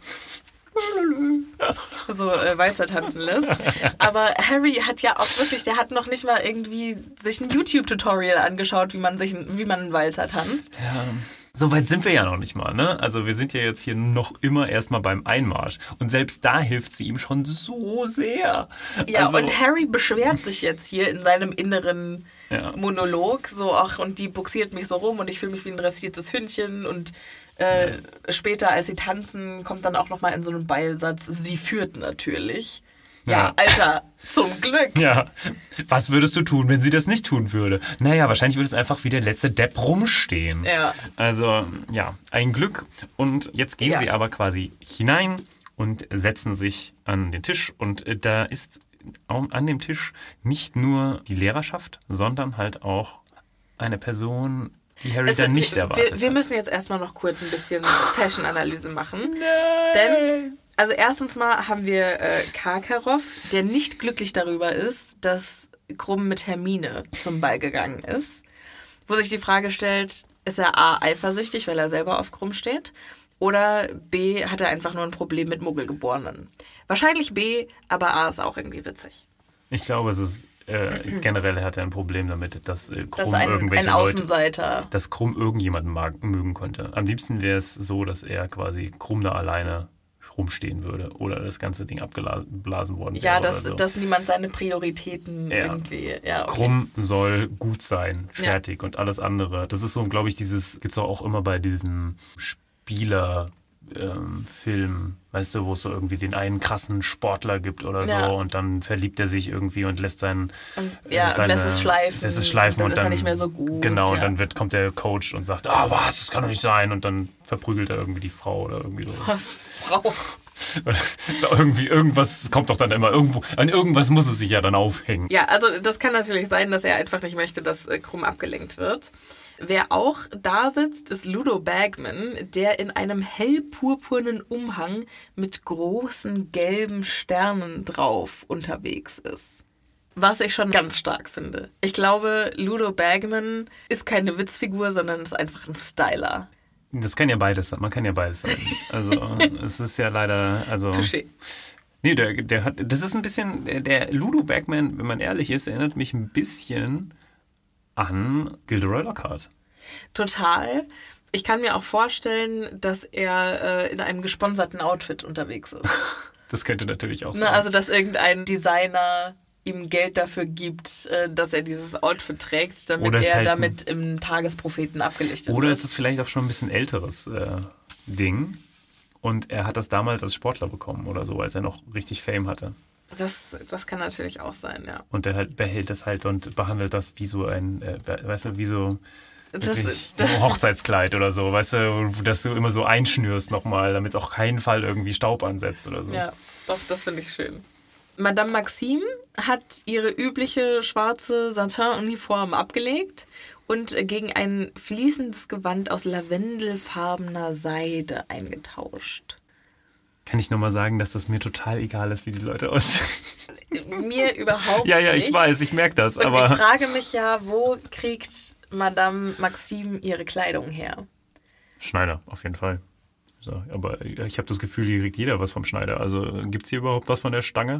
[SPEAKER 2] so äh, Walzer tanzen lässt. Aber Harry hat ja auch wirklich, der hat noch nicht mal irgendwie sich ein YouTube-Tutorial angeschaut, wie man sich, wie man einen Walzer tanzt.
[SPEAKER 3] Ja. So weit sind wir ja noch nicht mal, ne? Also wir sind ja jetzt hier noch immer erstmal beim Einmarsch. Und selbst da hilft sie ihm schon so sehr.
[SPEAKER 2] Ja,
[SPEAKER 3] also,
[SPEAKER 2] und Harry beschwert sich jetzt hier in seinem inneren ja. Monolog. So, ach, und die buxiert mich so rum und ich fühle mich wie ein dressiertes Hündchen. Und äh, ja. später, als sie tanzen, kommt dann auch nochmal in so einen Beilsatz, sie führt natürlich. Ja, ja, Alter, zum Glück.
[SPEAKER 3] Ja, was würdest du tun, wenn sie das nicht tun würde? Naja, wahrscheinlich würde es einfach wie der letzte Depp rumstehen.
[SPEAKER 2] Ja.
[SPEAKER 3] Also, ja, ein Glück. Und jetzt gehen
[SPEAKER 2] ja.
[SPEAKER 3] sie aber quasi hinein und setzen sich an den Tisch. Und da ist an dem Tisch nicht nur die Lehrerschaft, sondern halt auch eine Person, die Harry es, dann nicht
[SPEAKER 2] wir,
[SPEAKER 3] erwartet
[SPEAKER 2] wir, wir müssen jetzt erstmal noch kurz ein bisschen Fashion-Analyse machen. Nein. Denn... Also erstens mal haben wir äh, Karkaroff, der nicht glücklich darüber ist, dass Krumm mit Hermine zum Ball gegangen ist. Wo sich die Frage stellt, ist er A, eifersüchtig, weil er selber auf Krumm steht? Oder B, hat er einfach nur ein Problem mit Muggelgeborenen? Wahrscheinlich B, aber A ist auch irgendwie witzig.
[SPEAKER 3] Ich glaube, es ist äh, generell hat er ein Problem damit, dass äh, Krumm
[SPEAKER 2] dass ein,
[SPEAKER 3] irgendwelche
[SPEAKER 2] ein Außenseiter.
[SPEAKER 3] Leute, dass Krumm irgendjemanden mag, mögen könnte. Am liebsten wäre es so, dass er quasi Krumm da alleine rumstehen würde oder das ganze Ding abgeblasen worden wäre.
[SPEAKER 2] Ja, dass,
[SPEAKER 3] so.
[SPEAKER 2] dass niemand seine Prioritäten ja. irgendwie... Ja, okay.
[SPEAKER 3] Krumm soll gut sein, fertig ja. und alles andere. Das ist so, glaube ich, dieses, gibt es auch immer bei diesem Spieler... Ähm, Film, weißt du, wo es so irgendwie den einen krassen Sportler gibt oder
[SPEAKER 2] ja.
[SPEAKER 3] so und dann verliebt er sich irgendwie und lässt seinen
[SPEAKER 2] und, ja,
[SPEAKER 3] äh, seine,
[SPEAKER 2] lässt es schleifen,
[SPEAKER 3] lässt es schleifen
[SPEAKER 2] und dann,
[SPEAKER 3] und dann
[SPEAKER 2] ist er nicht mehr so gut.
[SPEAKER 3] Genau,
[SPEAKER 2] ja.
[SPEAKER 3] und dann wird, kommt der Coach und sagt, ah, was, das kann doch nicht sein und dann verprügelt er irgendwie die Frau oder irgendwie so.
[SPEAKER 2] Was? Frau?
[SPEAKER 3] So irgendwie irgendwas kommt doch dann immer irgendwo, an irgendwas muss es sich ja dann aufhängen.
[SPEAKER 2] Ja, also das kann natürlich sein, dass er einfach nicht möchte, dass äh, Krumm abgelenkt wird. Wer auch da sitzt, ist Ludo Bagman, der in einem hellpurpurnen Umhang mit großen gelben Sternen drauf unterwegs ist. Was ich schon ganz stark finde. Ich glaube, Ludo Bagman ist keine Witzfigur, sondern ist einfach ein Styler.
[SPEAKER 3] Das kann ja beides sein. Man kann ja beides sein. Also es ist ja leider... Also,
[SPEAKER 2] Touché.
[SPEAKER 3] Nee, der, der hat... Das ist ein bisschen... Der, der Ludo Bagman, wenn man ehrlich ist, erinnert mich ein bisschen... an Gilderoy Lockhart.
[SPEAKER 2] Total. Ich kann mir auch vorstellen, dass er äh, in einem gesponserten Outfit unterwegs ist.
[SPEAKER 3] Das könnte natürlich auch sein.
[SPEAKER 2] Na, also, dass irgendein Designer ihm Geld dafür gibt, äh, dass er dieses Outfit trägt, damit er halt damit im Tagespropheten abgelichtet
[SPEAKER 3] oder
[SPEAKER 2] wird.
[SPEAKER 3] Oder ist es vielleicht auch schon ein bisschen älteres äh, Ding und er hat das damals als Sportler bekommen oder so, als er noch richtig Fame hatte.
[SPEAKER 2] Das, das kann natürlich auch sein, ja.
[SPEAKER 3] Und er halt behält das halt und behandelt das wie so ein, äh, weißt du, wie so
[SPEAKER 2] das,
[SPEAKER 3] ein Hochzeitskleid oder so, weißt du, dass du immer so einschnürst nochmal, damit auf keinen Fall irgendwie Staub ansetzt oder so.
[SPEAKER 2] Ja, doch, das finde ich schön. Madame Maxime hat ihre übliche schwarze Satin-Uniform abgelegt und gegen ein fließendes Gewand aus lavendelfarbener Seide eingetauscht.
[SPEAKER 3] Kann ich nochmal sagen, dass das mir total egal ist, wie die Leute aussehen?
[SPEAKER 2] Mir überhaupt nicht.
[SPEAKER 3] Ja, ja, ich weiß, ich merke das.
[SPEAKER 2] Und
[SPEAKER 3] aber
[SPEAKER 2] ich frage mich ja, wo kriegt Madame Maxime ihre Kleidung her?
[SPEAKER 3] Schneider, auf jeden Fall. So, aber ich habe das Gefühl, hier kriegt jeder was vom Schneider. Also gibt es hier überhaupt was von der Stange?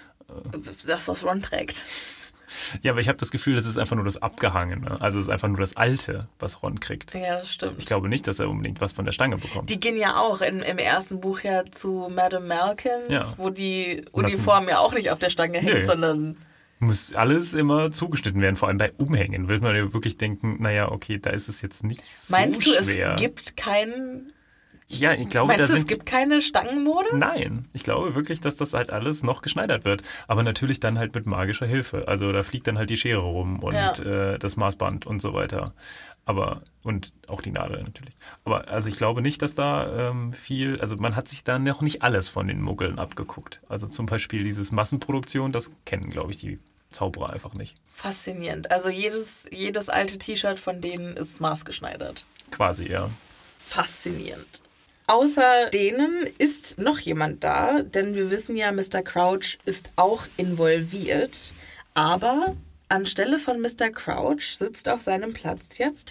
[SPEAKER 2] Das, was Ron trägt.
[SPEAKER 3] Ja, aber ich habe das Gefühl, das ist einfach nur das Abgehangene. Also es ist einfach nur das Alte, was Ron kriegt.
[SPEAKER 2] Ja, das stimmt.
[SPEAKER 3] Ich glaube nicht, dass er unbedingt was von der Stange bekommt.
[SPEAKER 2] Die gehen ja auch in, im ersten Buch ja zu Madame Malkins,
[SPEAKER 3] ja.
[SPEAKER 2] wo die Uniform ja auch nicht auf der Stange hängt, nee. sondern...
[SPEAKER 3] Muss alles immer zugeschnitten werden, vor allem bei Umhängen. Will man ja wirklich denken, naja, okay, da ist es jetzt nicht so
[SPEAKER 2] Meinst
[SPEAKER 3] schwer.
[SPEAKER 2] Meinst du, es gibt keinen...
[SPEAKER 3] Ja, ich glaube,
[SPEAKER 2] Meinst
[SPEAKER 3] da
[SPEAKER 2] du,
[SPEAKER 3] sind
[SPEAKER 2] es gibt keine Stangenmode?
[SPEAKER 3] Nein, ich glaube wirklich, dass das halt alles noch geschneidert wird. Aber natürlich dann halt mit magischer Hilfe. Also da fliegt dann halt die Schere rum und ja. äh, das Maßband und so weiter. Aber, und auch die Nadel natürlich. Aber also ich glaube nicht, dass da ähm, viel, also man hat sich da noch nicht alles von den Muggeln abgeguckt. Also zum Beispiel dieses Massenproduktion, das kennen, glaube ich, die Zauberer einfach nicht.
[SPEAKER 2] Faszinierend. Also jedes, jedes alte T-Shirt von denen ist maßgeschneidert.
[SPEAKER 3] Quasi, ja.
[SPEAKER 2] Faszinierend. Außer denen ist noch jemand da, denn wir wissen ja, Mister Crouch ist auch involviert. Aber anstelle von Mister Crouch sitzt auf seinem Platz jetzt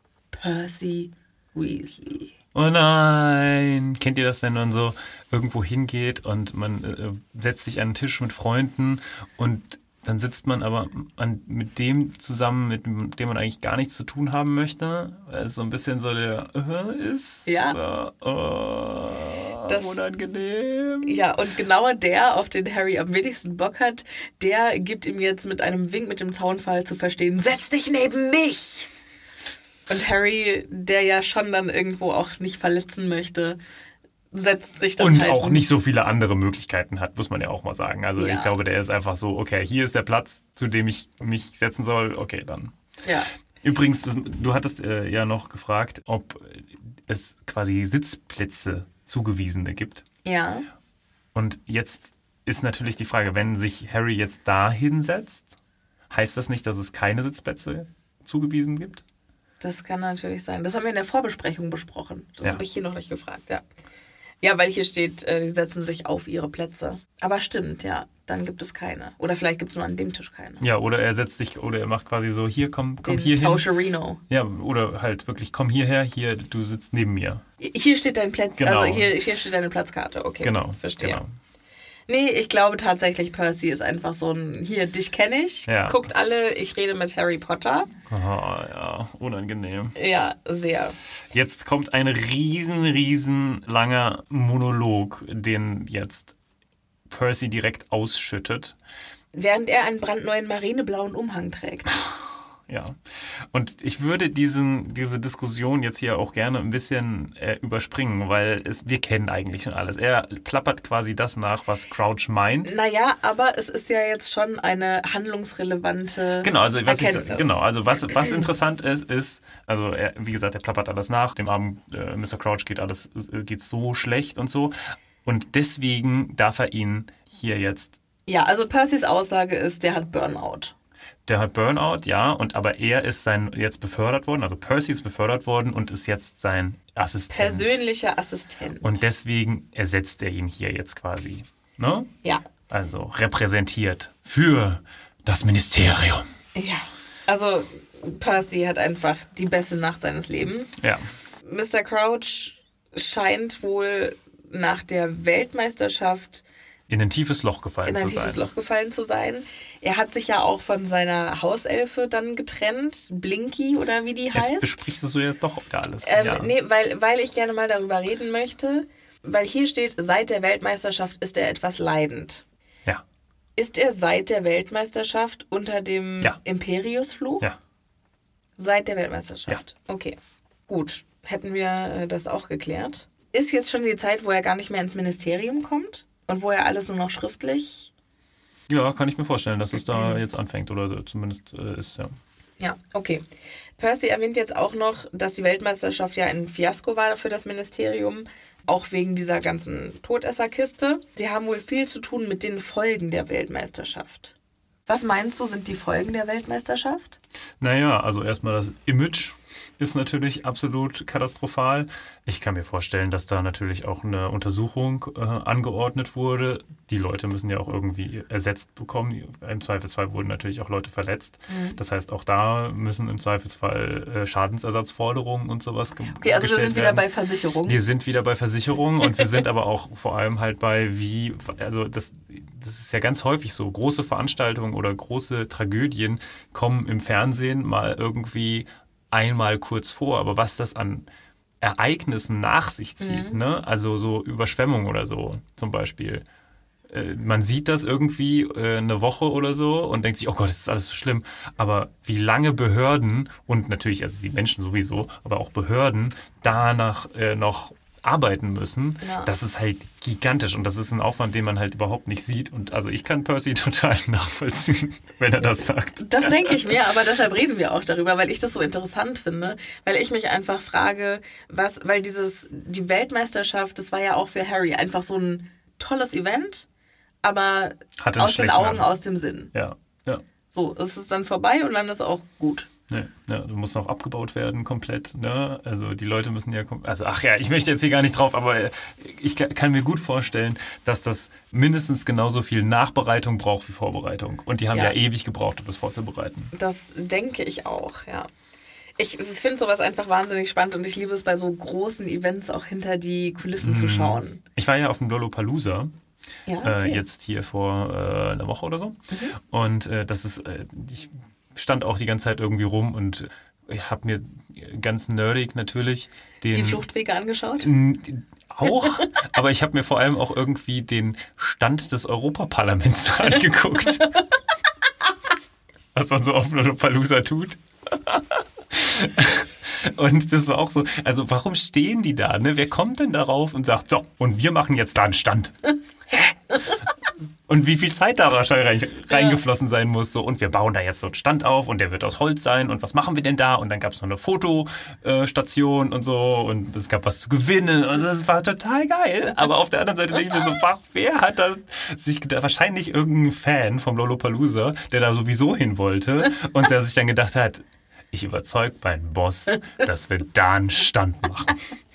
[SPEAKER 2] Percy Weasley.
[SPEAKER 3] Oh nein! Kennt ihr das, wenn man so irgendwo hingeht und man äh, setzt sich an einen Tisch mit Freunden und dann sitzt man aber an, mit dem zusammen, mit dem man eigentlich gar nichts zu tun haben möchte, weil es so ein bisschen so der uh, ist.
[SPEAKER 2] Ja.
[SPEAKER 3] So, oh, das, unangenehm.
[SPEAKER 2] Ja, und genau der, auf den Harry am wenigsten Bock hat, der gibt ihm jetzt mit einem Wink mit dem Zaunpfahl zu verstehen, setz dich neben mich! Und Harry, der ja schon dann irgendwo auch nicht verletzen möchte, setzt sich dann
[SPEAKER 3] und
[SPEAKER 2] halt
[SPEAKER 3] auch nicht so viele andere Möglichkeiten hat, muss man ja auch mal sagen. Also
[SPEAKER 2] ja.
[SPEAKER 3] ich glaube, der ist einfach so, okay, hier ist der Platz, zu dem ich mich setzen soll, okay, dann.
[SPEAKER 2] Ja.
[SPEAKER 3] Übrigens, du hattest äh, ja noch gefragt, ob es quasi Sitzplätze zugewiesene gibt.
[SPEAKER 2] Ja.
[SPEAKER 3] Und jetzt ist natürlich die Frage, wenn sich Harry jetzt da hinsetzt, heißt das nicht, dass es keine Sitzplätze zugewiesen gibt?
[SPEAKER 2] Das kann natürlich sein. Das haben wir in der Vorbesprechung besprochen. Das
[SPEAKER 3] ja.
[SPEAKER 2] habe ich hier noch nicht gefragt, ja. Ja, weil hier steht, äh, die setzen sich auf ihre Plätze. Aber stimmt, ja, dann gibt es keine. Oder vielleicht gibt es nur an dem Tisch keine.
[SPEAKER 3] Ja, oder er setzt sich, oder er macht quasi so, hier, komm, komm
[SPEAKER 2] Den
[SPEAKER 3] hier hin.
[SPEAKER 2] Tauscherino.
[SPEAKER 3] Ja, oder halt wirklich, komm hierher, hier, du sitzt neben mir.
[SPEAKER 2] Hier steht dein Platz,
[SPEAKER 3] genau.
[SPEAKER 2] also hier, hier steht deine Platzkarte, okay.
[SPEAKER 3] Genau,
[SPEAKER 2] verstehe.
[SPEAKER 3] Genau.
[SPEAKER 2] Nee, ich glaube tatsächlich, Percy ist einfach so ein, hier, dich kenne ich,
[SPEAKER 3] ja.
[SPEAKER 2] guckt alle, ich rede mit Harry Potter.
[SPEAKER 3] Aha, ja, unangenehm.
[SPEAKER 2] Ja, sehr.
[SPEAKER 3] Jetzt kommt ein riesen, riesen langer Monolog, den jetzt Percy direkt ausschüttet.
[SPEAKER 2] Während er einen brandneuen marineblauen Umhang trägt.
[SPEAKER 3] Ja, und ich würde diesen, diese Diskussion jetzt hier auch gerne ein bisschen äh, überspringen, weil es, wir kennen eigentlich schon alles. Er plappert quasi das nach, was Crouch meint.
[SPEAKER 2] Naja, aber es ist ja jetzt schon eine handlungsrelevante
[SPEAKER 3] Genau, also was,
[SPEAKER 2] Erkenntnis.
[SPEAKER 3] Ist, genau, also was, was interessant ist, ist, also er, wie gesagt, er plappert alles nach, dem armen äh, Mister Crouch geht alles äh, geht so schlecht und so. Und deswegen darf er ihn hier jetzt...
[SPEAKER 2] Ja, also Percys Aussage ist, der hat Burnout.
[SPEAKER 3] Der hat Burnout, ja, und aber er ist sein jetzt befördert worden, also Percy ist befördert worden und ist jetzt sein Assistent.
[SPEAKER 2] Persönlicher Assistent.
[SPEAKER 3] Und deswegen ersetzt er ihn hier jetzt quasi. Ne?
[SPEAKER 2] Ja.
[SPEAKER 3] Also repräsentiert für das Ministerium.
[SPEAKER 2] Ja. Also Percy hat einfach die beste Nacht seines Lebens.
[SPEAKER 3] Ja.
[SPEAKER 2] Mister Crouch scheint wohl nach der Weltmeisterschaft
[SPEAKER 3] in ein tiefes Loch gefallen zu sein.
[SPEAKER 2] In ein tiefes Loch gefallen zu sein. Er hat sich ja auch von seiner Hauselfe dann getrennt. Blinky oder wie die heißt.
[SPEAKER 3] Jetzt besprichst du so jetzt doch wieder alles.
[SPEAKER 2] Ähm,
[SPEAKER 3] ja.
[SPEAKER 2] Nee, weil, weil ich gerne mal darüber reden möchte. Weil hier steht, seit der Weltmeisterschaft ist er etwas leidend.
[SPEAKER 3] Ja.
[SPEAKER 2] Ist er seit der Weltmeisterschaft unter dem
[SPEAKER 3] ja.
[SPEAKER 2] Imperiusfluch?
[SPEAKER 3] Ja.
[SPEAKER 2] Seit der Weltmeisterschaft?
[SPEAKER 3] Ja.
[SPEAKER 2] Okay, gut. Hätten wir das auch geklärt. Ist jetzt schon die Zeit, wo er gar nicht mehr ins Ministerium kommt? Und wo er alles nur noch schriftlich...
[SPEAKER 3] Ja, kann ich mir vorstellen, dass es da jetzt anfängt oder zumindest äh, ist, ja.
[SPEAKER 2] Ja, okay. Percy erwähnt jetzt auch noch, dass die Weltmeisterschaft ja ein Fiasko war für das Ministerium, auch wegen dieser ganzen Todesserkiste. Sie haben wohl viel zu tun mit den Folgen der Weltmeisterschaft. Was meinst du, sind die Folgen der Weltmeisterschaft?
[SPEAKER 3] Naja, also erstmal das Image ist natürlich absolut katastrophal. Ich kann mir vorstellen, dass da natürlich auch eine Untersuchung äh, angeordnet wurde. Die Leute müssen ja auch irgendwie ersetzt bekommen. Im Zweifelsfall wurden natürlich auch Leute verletzt. Mhm. Das heißt, auch da müssen im Zweifelsfall äh, Schadensersatzforderungen und sowas ge-
[SPEAKER 2] Okay, also wir sind wieder
[SPEAKER 3] werden.
[SPEAKER 2] bei Versicherungen.
[SPEAKER 3] Wir sind wieder bei Versicherungen und wir sind aber auch vor allem halt bei wie, also das, das ist ja ganz häufig so, große Veranstaltungen oder große Tragödien kommen im Fernsehen mal irgendwie einmal kurz vor, aber was das an Ereignissen nach sich zieht, mhm. ne? Also so Überschwemmung oder so zum Beispiel. Äh, man sieht das irgendwie äh, eine Woche oder so und denkt sich, oh Gott, das ist alles so schlimm. Aber wie lange Behörden und natürlich, also die Menschen sowieso, aber auch Behörden danach äh, noch arbeiten müssen, ja. das ist halt gigantisch und das ist ein Aufwand, den man halt überhaupt nicht sieht und also ich kann Percy total nachvollziehen, wenn er das sagt.
[SPEAKER 2] Das denke ich mir, aber deshalb reden wir auch darüber, weil ich das so interessant finde, weil ich mich einfach frage, was, weil dieses, die Weltmeisterschaft, das war ja auch für Harry einfach so ein tolles Event, aber aus den Augen, aus dem Sinn.
[SPEAKER 3] Ja, ja.
[SPEAKER 2] So, es ist dann vorbei und dann ist auch gut.
[SPEAKER 3] Nee, ja, du musst noch abgebaut werden komplett, ne? Also die Leute müssen ja, also ach ja, ich möchte jetzt hier gar nicht drauf, aber ich kann mir gut vorstellen, dass das mindestens genauso viel Nachbereitung braucht wie Vorbereitung. Und die haben ja, ja ewig gebraucht, um das vorzubereiten.
[SPEAKER 2] Das denke ich auch, ja. Ich finde sowas einfach wahnsinnig spannend und ich liebe es bei so großen Events auch hinter die Kulissen hm. zu schauen.
[SPEAKER 3] Ich war ja auf dem Lollapalooza.
[SPEAKER 2] Ja,
[SPEAKER 3] äh, jetzt hier vor äh, einer Woche oder so. Mhm. Und äh, das ist, äh, ich stand auch die ganze Zeit irgendwie rum und ich habe mir ganz nerdig natürlich den...
[SPEAKER 2] Die Fluchtwege angeschaut?
[SPEAKER 3] N- auch, aber ich habe mir vor allem auch irgendwie den Stand des Europaparlaments angeguckt. Was man so auf Lollapalooza tut. Und das war auch so, also warum stehen die da, ne? Wer kommt denn darauf und sagt, so, und wir machen jetzt da einen Stand? Hä? Und wie viel Zeit da wahrscheinlich reingeflossen sein muss. So, und wir bauen da jetzt so einen Stand auf und der wird aus Holz sein. Und was machen wir denn da? Und dann gab es noch eine Fotostation und so. Und es gab was zu gewinnen. Und das war total geil. Aber auf der anderen Seite denke ich mir so, wer hat da sich gedacht, wahrscheinlich irgendein Fan vom Lollapalooza, der da sowieso hin wollte. Und der sich dann gedacht hat, ich überzeuge meinen Boss, dass wir da einen Stand machen.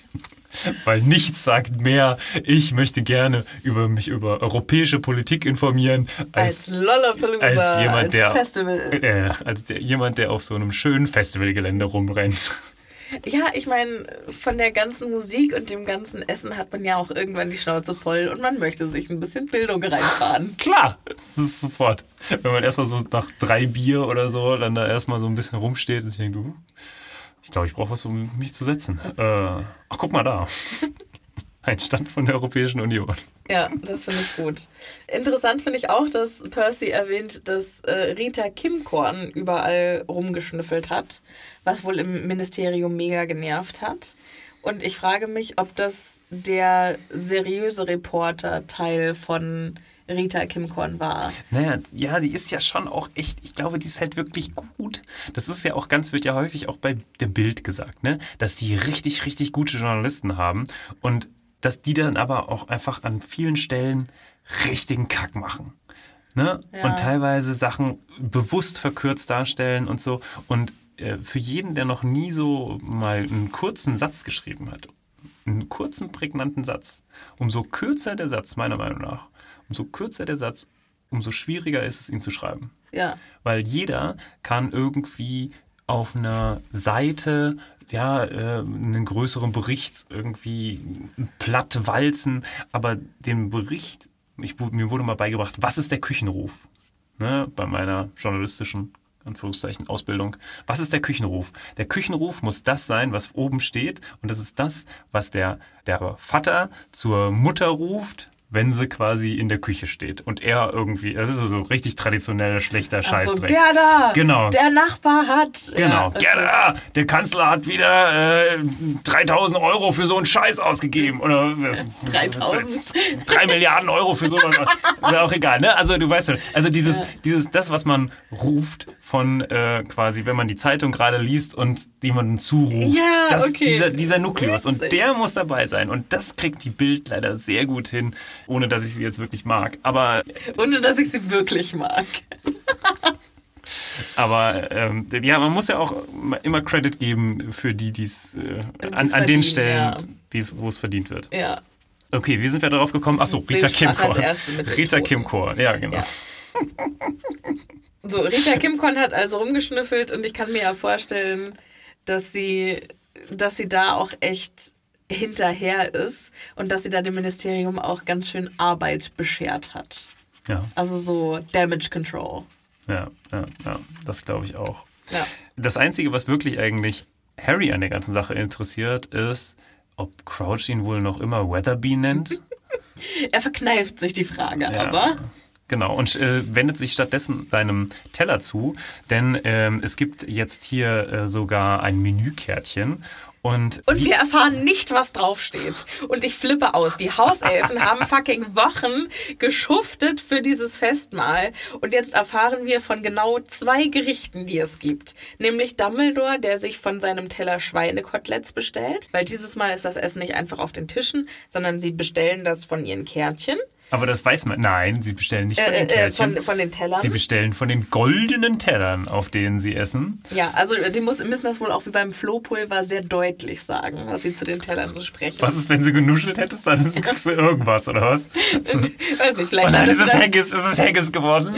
[SPEAKER 3] Weil nichts sagt mehr, ich möchte gerne über mich über europäische Politik informieren, als,
[SPEAKER 2] als Lollapalooza,
[SPEAKER 3] als jemand,
[SPEAKER 2] als
[SPEAKER 3] der,
[SPEAKER 2] Festival.
[SPEAKER 3] Äh, als der, jemand, der auf so einem schönen Festivalgelände rumrennt.
[SPEAKER 2] Ja, ich meine, von der ganzen Musik und dem ganzen Essen hat man ja auch irgendwann die Schnauze voll und man möchte sich ein bisschen Bildung reinfahren.
[SPEAKER 3] Klar, das ist sofort. Wenn man erstmal so nach drei Bier oder so dann da erstmal so ein bisschen rumsteht und sich denkt, du, ich glaube, ich brauche was, um mich zu setzen. Äh, ach, guck mal da. Ein Stand von der Europäischen Union.
[SPEAKER 2] Ja, das finde ich gut. Interessant finde ich auch, dass Percy erwähnt, dass äh, Rita Kimkorn überall rumgeschnüffelt hat, was wohl im Ministerium mega genervt hat. Und ich frage mich, ob das der seriöse Reporter-Teil von Rita Kimkorn war.
[SPEAKER 3] Naja, ja, die ist ja schon auch echt, ich glaube, die ist halt wirklich gut. Das ist ja auch ganz, wird ja häufig auch bei dem Bild gesagt, ne, dass die richtig, richtig gute Journalisten haben und dass die dann aber auch einfach an vielen Stellen richtigen Kack machen. Ne? Ja. Und teilweise Sachen bewusst verkürzt darstellen und so. Und äh, für jeden, der noch nie so mal einen kurzen Satz geschrieben hat, einen kurzen, prägnanten Satz, umso kürzer der Satz, meiner Meinung nach, umso kürzer der Satz, umso schwieriger ist es, ihn zu schreiben.
[SPEAKER 2] Ja.
[SPEAKER 3] Weil jeder kann irgendwie auf einer Seite ja, äh, einen größeren Bericht irgendwie platt walzen, aber den Bericht, ich, mir wurde mal beigebracht, was ist der Küchenruf? Ne, bei meiner journalistischen Anführungszeichen Ausbildung. Was ist der Küchenruf? Der Küchenruf muss das sein, was oben steht und das ist das, was der, der Vater zur Mutter ruft, wenn sie quasi in der Küche steht. Und er irgendwie, das ist so richtig traditionell schlechter Scheißdreck.
[SPEAKER 2] Ach so, Gerda!
[SPEAKER 3] Genau.
[SPEAKER 2] Der Nachbar hat...
[SPEAKER 3] Genau.
[SPEAKER 2] Ja, okay.
[SPEAKER 3] Gerda! Der Kanzler hat wieder äh, dreitausend Euro für so einen Scheiß ausgegeben. Oder
[SPEAKER 2] dreitausend?
[SPEAKER 3] drei Milliarden Euro für so einen... Ist ja auch egal, ne? Also du weißt schon, also dieses,
[SPEAKER 2] ja.
[SPEAKER 3] dieses, das, was man ruft von äh, quasi, wenn man die Zeitung gerade liest und jemanden zuruft.
[SPEAKER 2] Ja,
[SPEAKER 3] das,
[SPEAKER 2] okay.
[SPEAKER 3] Dieser, dieser Nukleus.
[SPEAKER 2] Witzig.
[SPEAKER 3] Und der muss dabei sein. Und das kriegt die Bild leider sehr gut hin, ohne dass ich sie jetzt wirklich mag. Aber
[SPEAKER 2] ohne dass ich sie wirklich mag.
[SPEAKER 3] Aber ähm, ja, man muss ja auch immer Credit geben für die, die's, äh, an, an den Stellen, ja. die's, wo es verdient wird.
[SPEAKER 2] Ja.
[SPEAKER 3] Okay, wie sind wir darauf gekommen? Achso, Rita Kimkorn. Rita Kimkorn, ja, genau. Ja.
[SPEAKER 2] So, Rita Kimkorn hat also rumgeschnüffelt und ich kann mir ja vorstellen, dass sie, dass sie da auch echt hinterher ist und dass sie da dem Ministerium auch ganz schön Arbeit beschert hat.
[SPEAKER 3] Ja.
[SPEAKER 2] Also so Damage Control.
[SPEAKER 3] Ja, ja, ja, das glaube ich auch.
[SPEAKER 2] Ja.
[SPEAKER 3] Das Einzige, was wirklich eigentlich Harry an der ganzen Sache interessiert, ist, ob Crouch ihn wohl noch immer Weatherby nennt.
[SPEAKER 2] Er verkneift sich die Frage,
[SPEAKER 3] ja,
[SPEAKER 2] aber...
[SPEAKER 3] Genau, und äh, wendet sich stattdessen seinem Teller zu, denn ähm, es gibt jetzt hier äh, sogar ein Menükärtchen. Und,
[SPEAKER 2] und wir erfahren nicht, was draufsteht. Und ich flippe aus. Die Hauselfen haben fucking Wochen geschuftet für dieses Festmahl. Und jetzt erfahren wir von genau zwei Gerichten, die es gibt. Nämlich Dumbledore, der sich von seinem Teller Schweinekoteletts bestellt. Weil dieses Mal ist das Essen nicht einfach auf den Tischen, sondern sie bestellen das von ihren Kärtchen.
[SPEAKER 3] Aber das weiß man. Nein, sie bestellen nicht von
[SPEAKER 2] äh,
[SPEAKER 3] den Kärtchen.
[SPEAKER 2] Äh, von, von den Tellern.
[SPEAKER 3] Sie bestellen von den goldenen Tellern, auf denen sie essen.
[SPEAKER 2] Ja, also die muss, müssen das wohl auch wie beim Flohpulver sehr deutlich sagen, was sie zu den Tellern so sprechen.
[SPEAKER 3] Was ist, wenn sie genuschelt hättest, dann kriegst du irgendwas, oder was?
[SPEAKER 2] Ich weiß nicht, vielleicht...
[SPEAKER 3] Oh nein, ist es Haggis, ist es Haggis geworden?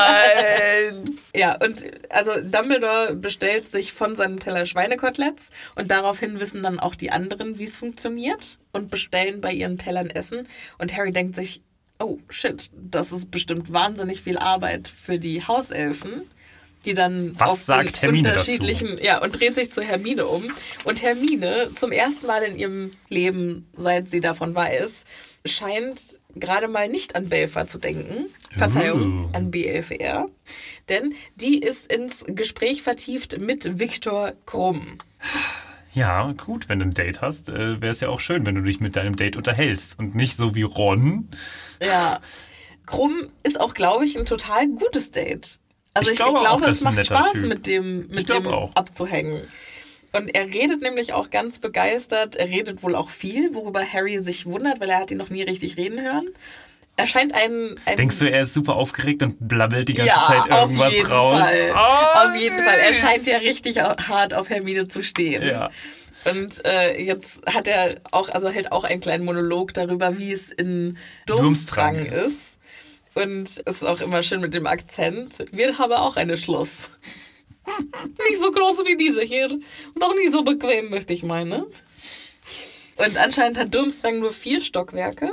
[SPEAKER 3] Nein!
[SPEAKER 2] Ja, und also Dumbledore bestellt sich von seinem Teller Schweinekoteletts und daraufhin wissen dann auch die anderen, wie es funktioniert und bestellen bei ihren Tellern Essen. Und Harry denkt sich, oh shit, das ist bestimmt wahnsinnig viel Arbeit für die Hauselfen, die dann
[SPEAKER 3] Was
[SPEAKER 2] auf
[SPEAKER 3] sagt
[SPEAKER 2] den
[SPEAKER 3] Hermine
[SPEAKER 2] unterschiedlichen,
[SPEAKER 3] dazu?
[SPEAKER 2] Ja, und dreht sich zu Hermine um. Und Hermine, zum ersten Mal in ihrem Leben, seit sie davon weiß, scheint gerade mal nicht an Belfer zu denken. Verzeihung, uh. an B elf R. Denn die ist ins Gespräch vertieft mit Viktor Krumm.
[SPEAKER 3] Ja, gut, wenn du ein Date hast, äh, wäre es ja auch schön, wenn du dich mit deinem Date unterhältst und nicht so wie Ron.
[SPEAKER 2] Ja, Krumm ist auch, glaube ich, ein total gutes Date. Also ich,
[SPEAKER 3] ich glaube,
[SPEAKER 2] ich glaube
[SPEAKER 3] auch,
[SPEAKER 2] es macht Spaß,
[SPEAKER 3] typ.
[SPEAKER 2] mit dem, mit dem
[SPEAKER 3] auch.
[SPEAKER 2] abzuhängen. Und er redet nämlich auch ganz begeistert. Er redet wohl auch viel, worüber Harry sich wundert, weil er hat ihn noch nie richtig reden hören. Er scheint ein, ein...
[SPEAKER 3] Denkst du, er ist super aufgeregt und blabbelt die ganze
[SPEAKER 2] ja,
[SPEAKER 3] Zeit irgendwas
[SPEAKER 2] auf jeden
[SPEAKER 3] raus?
[SPEAKER 2] Fall.
[SPEAKER 3] Oh,
[SPEAKER 2] auf jeden
[SPEAKER 3] süß.
[SPEAKER 2] Fall. Er scheint ja richtig hart auf Hermine zu stehen.
[SPEAKER 3] Ja.
[SPEAKER 2] Und äh, jetzt hat er auch, also hält auch einen kleinen Monolog darüber, wie es in Durmstrang, Durmstrang ist. ist. Und es ist auch immer schön mit dem Akzent. Wir haben auch eine Schloss. Nicht so groß wie diese hier. Und auch nicht so bequem, möchte ich meinen. Und anscheinend hat Durmstrang nur vier Stockwerke.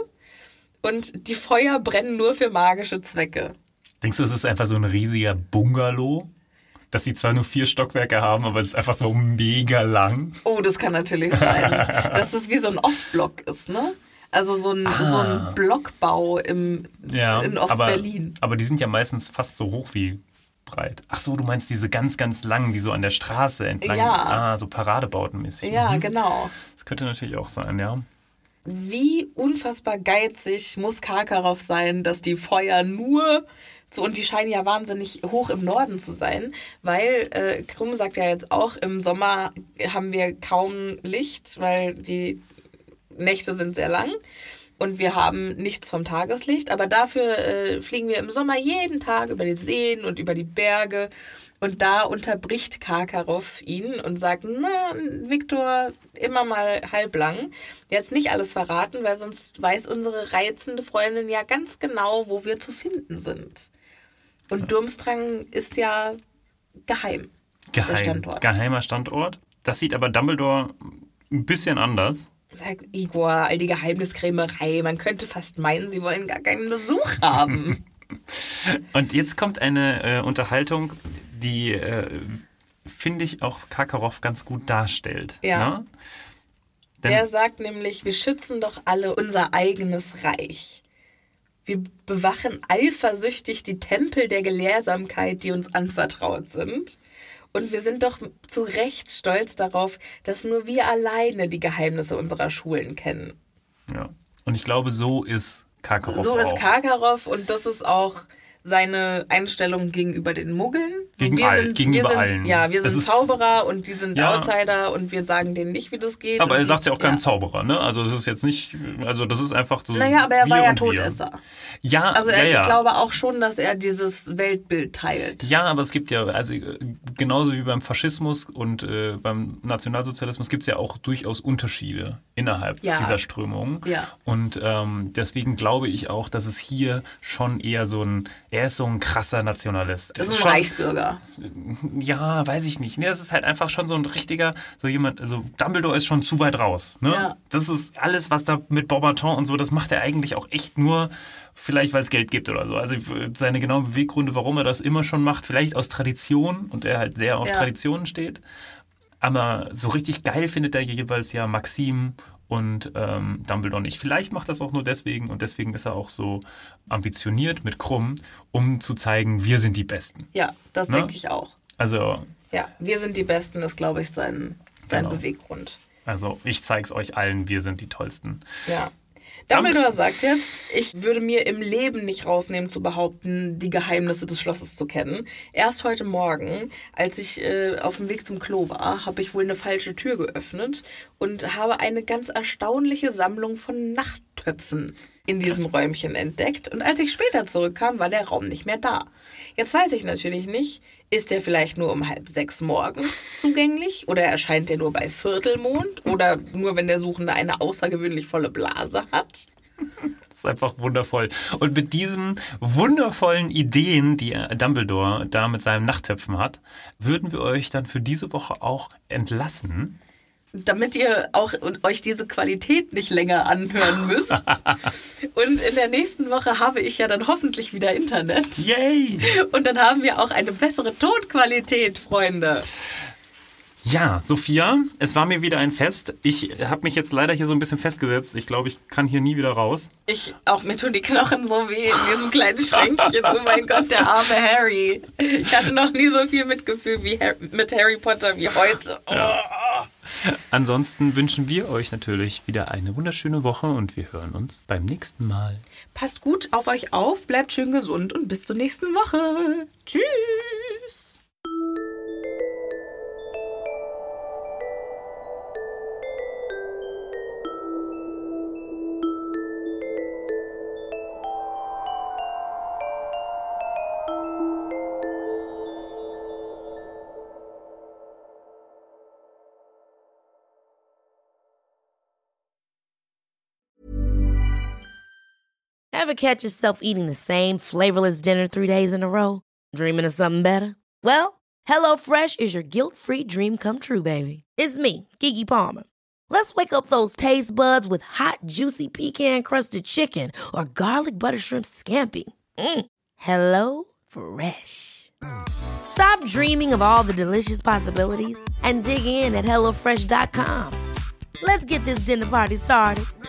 [SPEAKER 2] Und die Feuer brennen nur für magische Zwecke.
[SPEAKER 3] Denkst du, es ist einfach so ein riesiger Bungalow? Dass sie zwar nur vier Stockwerke haben, aber es ist einfach so mega lang.
[SPEAKER 2] Oh, das kann natürlich sein. Dass es wie so ein Ostblock ist, ne? Also so ein, ah. so ein Blockbau im,
[SPEAKER 3] ja,
[SPEAKER 2] in Ostberlin.
[SPEAKER 3] Aber, aber die sind ja meistens fast so hoch wie breit. Ach so, du meinst diese ganz, ganz langen, die so an der Straße entlang,
[SPEAKER 2] ja.
[SPEAKER 3] ah, so Paradebautenmäßig.
[SPEAKER 2] Ja,
[SPEAKER 3] mhm.
[SPEAKER 2] genau.
[SPEAKER 3] Das könnte natürlich auch sein, ja.
[SPEAKER 2] Wie unfassbar geizig muss Karkaroff sein, dass die Feuer nur... So, und die scheinen ja wahnsinnig hoch im Norden zu sein, weil äh, Krumm sagt ja jetzt auch, im Sommer haben wir kaum Licht, weil die Nächte sind sehr lang und wir haben nichts vom Tageslicht. Aber dafür äh, fliegen wir im Sommer jeden Tag über die Seen und über die Berge. Und da unterbricht Karkaroff ihn und sagt, na, Viktor, immer mal halblang. Jetzt nicht alles verraten, weil sonst weiß unsere reizende Freundin ja ganz genau, wo wir zu finden sind. Und Durmstrang ist ja geheim.
[SPEAKER 3] Geheim.
[SPEAKER 2] Der Standort.
[SPEAKER 3] Geheimer Standort. Das sieht aber Dumbledore ein bisschen anders.
[SPEAKER 2] Sagt Igor, all die Geheimniskrämerei. Man könnte fast meinen, sie wollen gar keinen Besuch haben.
[SPEAKER 3] Und jetzt kommt eine äh, Unterhaltung, die, äh, finde ich, auch Karkaroff ganz gut darstellt.
[SPEAKER 2] Ja.
[SPEAKER 3] Ne?
[SPEAKER 2] Der sagt nämlich, wir schützen doch alle unser eigenes Reich. Wir bewachen eifersüchtig die Tempel der Gelehrsamkeit, die uns anvertraut sind. Und wir sind doch zu Recht stolz darauf, dass nur wir alleine die Geheimnisse unserer Schulen kennen.
[SPEAKER 3] Ja, und ich glaube, so ist Karkaroff
[SPEAKER 2] So
[SPEAKER 3] auch.
[SPEAKER 2] ist Karkaroff und das ist auch seine Einstellung gegenüber den Muggeln.
[SPEAKER 3] Gegen
[SPEAKER 2] wir
[SPEAKER 3] all,
[SPEAKER 2] sind,
[SPEAKER 3] gegenüber
[SPEAKER 2] wir sind,
[SPEAKER 3] allen.
[SPEAKER 2] Ja, wir
[SPEAKER 3] Das
[SPEAKER 2] sind
[SPEAKER 3] ist,
[SPEAKER 2] Zauberer und die sind
[SPEAKER 3] Ja.
[SPEAKER 2] Outsider und wir sagen denen nicht, wie das geht.
[SPEAKER 3] aber
[SPEAKER 2] und
[SPEAKER 3] er
[SPEAKER 2] die-
[SPEAKER 3] sagt ja auch keinem
[SPEAKER 2] ja.
[SPEAKER 3] Zauberer, ne? Also es ist jetzt nicht, also das ist einfach so.
[SPEAKER 2] Naja, aber er
[SPEAKER 3] wir
[SPEAKER 2] war ja
[SPEAKER 3] und wir.
[SPEAKER 2] Todesser.
[SPEAKER 3] Ja,
[SPEAKER 2] Also er,
[SPEAKER 3] ja, ja.
[SPEAKER 2] ich glaube auch schon, dass er dieses Weltbild teilt.
[SPEAKER 3] Ja, aber es gibt ja, also äh, genauso wie beim Faschismus und äh, beim Nationalsozialismus gibt es ja auch durchaus Unterschiede innerhalb
[SPEAKER 2] Ja.
[SPEAKER 3] dieser Strömung.
[SPEAKER 2] Ja.
[SPEAKER 3] Und ähm, deswegen glaube ich auch, dass es hier schon eher so ein, er ist so ein krasser Nationalist.
[SPEAKER 2] Das ist ein
[SPEAKER 3] schon,
[SPEAKER 2] Reichsbürger.
[SPEAKER 3] Ja, weiß ich nicht. Ne, das ist halt einfach schon so ein richtiger, so jemand, also Dumbledore ist schon zu weit raus. Ne?
[SPEAKER 2] Ja.
[SPEAKER 3] Das ist alles, was da mit Beauxbatons und so, das macht er eigentlich auch echt nur, vielleicht weil es Geld gibt oder so. Also seine genauen Beweggründe, warum er das immer schon macht, vielleicht aus Tradition und er halt sehr auf
[SPEAKER 2] Ja.
[SPEAKER 3] Traditionen steht. Aber so richtig geil findet er jeweils ja Maxim und ähm, Dumbledore nicht. Vielleicht macht das auch nur deswegen und deswegen ist er auch so ambitioniert mit Krumm, um zu zeigen, wir sind die Besten.
[SPEAKER 2] Ja, das
[SPEAKER 3] Ne?
[SPEAKER 2] denke ich auch.
[SPEAKER 3] Also,
[SPEAKER 2] Ja, wir sind die Besten, ist, glaube ich, sein, sein
[SPEAKER 3] Genau.
[SPEAKER 2] Beweggrund.
[SPEAKER 3] also ich zeig's euch allen, wir sind die Tollsten.
[SPEAKER 2] Ja. Dumbledore sagt jetzt, ich würde mir im Leben nicht rausnehmen zu behaupten, die Geheimnisse des Schlosses zu kennen. Erst heute Morgen, als ich äh, auf dem Weg zum Klo war, habe ich wohl eine falsche Tür geöffnet und habe eine ganz erstaunliche Sammlung von Nachttöpfen in diesem Räumchen entdeckt. Und als ich später zurückkam, war der Raum nicht mehr da. Jetzt weiß ich natürlich nicht, ist der vielleicht nur um halb sechs morgens zugänglich oder erscheint der nur bei Viertelmond oder nur, wenn der Suchende eine außergewöhnlich volle Blase hat?
[SPEAKER 3] Das ist einfach wundervoll. Und mit diesen wundervollen Ideen, die Dumbledore da mit seinen Nachttöpfen hat, würden wir euch dann für diese Woche auch entlassen.
[SPEAKER 2] Damit ihr auch euch diese Qualität nicht länger anhören müsst. Und in der nächsten Woche habe ich ja dann hoffentlich wieder Internet.
[SPEAKER 3] Yay!
[SPEAKER 2] Und dann haben wir auch eine bessere Tonqualität, Freunde.
[SPEAKER 3] Ja, Sophia, es war mir wieder ein Fest. Ich habe mich jetzt leider hier so ein bisschen festgesetzt. Ich glaube, ich kann hier nie wieder raus.
[SPEAKER 2] Ich, auch mir tun die Knochen so weh in diesem kleinen Schränkchen. Oh mein Gott, der arme Harry. Ich hatte noch nie so viel Mitgefühl wie Harry, mit Harry Potter wie heute. Oh.
[SPEAKER 3] Ja. Ansonsten wünschen wir euch natürlich wieder eine wunderschöne Woche und wir hören uns beim nächsten Mal.
[SPEAKER 2] Passt gut auf euch auf, bleibt schön gesund und bis zur nächsten Woche. Tschüss.
[SPEAKER 1] Ever catch yourself eating the same flavorless dinner three days in a row? Dreaming of something better? Well, HelloFresh is your guilt-free dream come true, baby. It's me, Keke Palmer. Let's wake up those taste buds with hot, juicy pecan-crusted chicken or garlic butter shrimp scampi. Mm. Hello Fresh. Stop dreaming of all the delicious possibilities and dig in at hello fresh dot com. Let's get this dinner party started.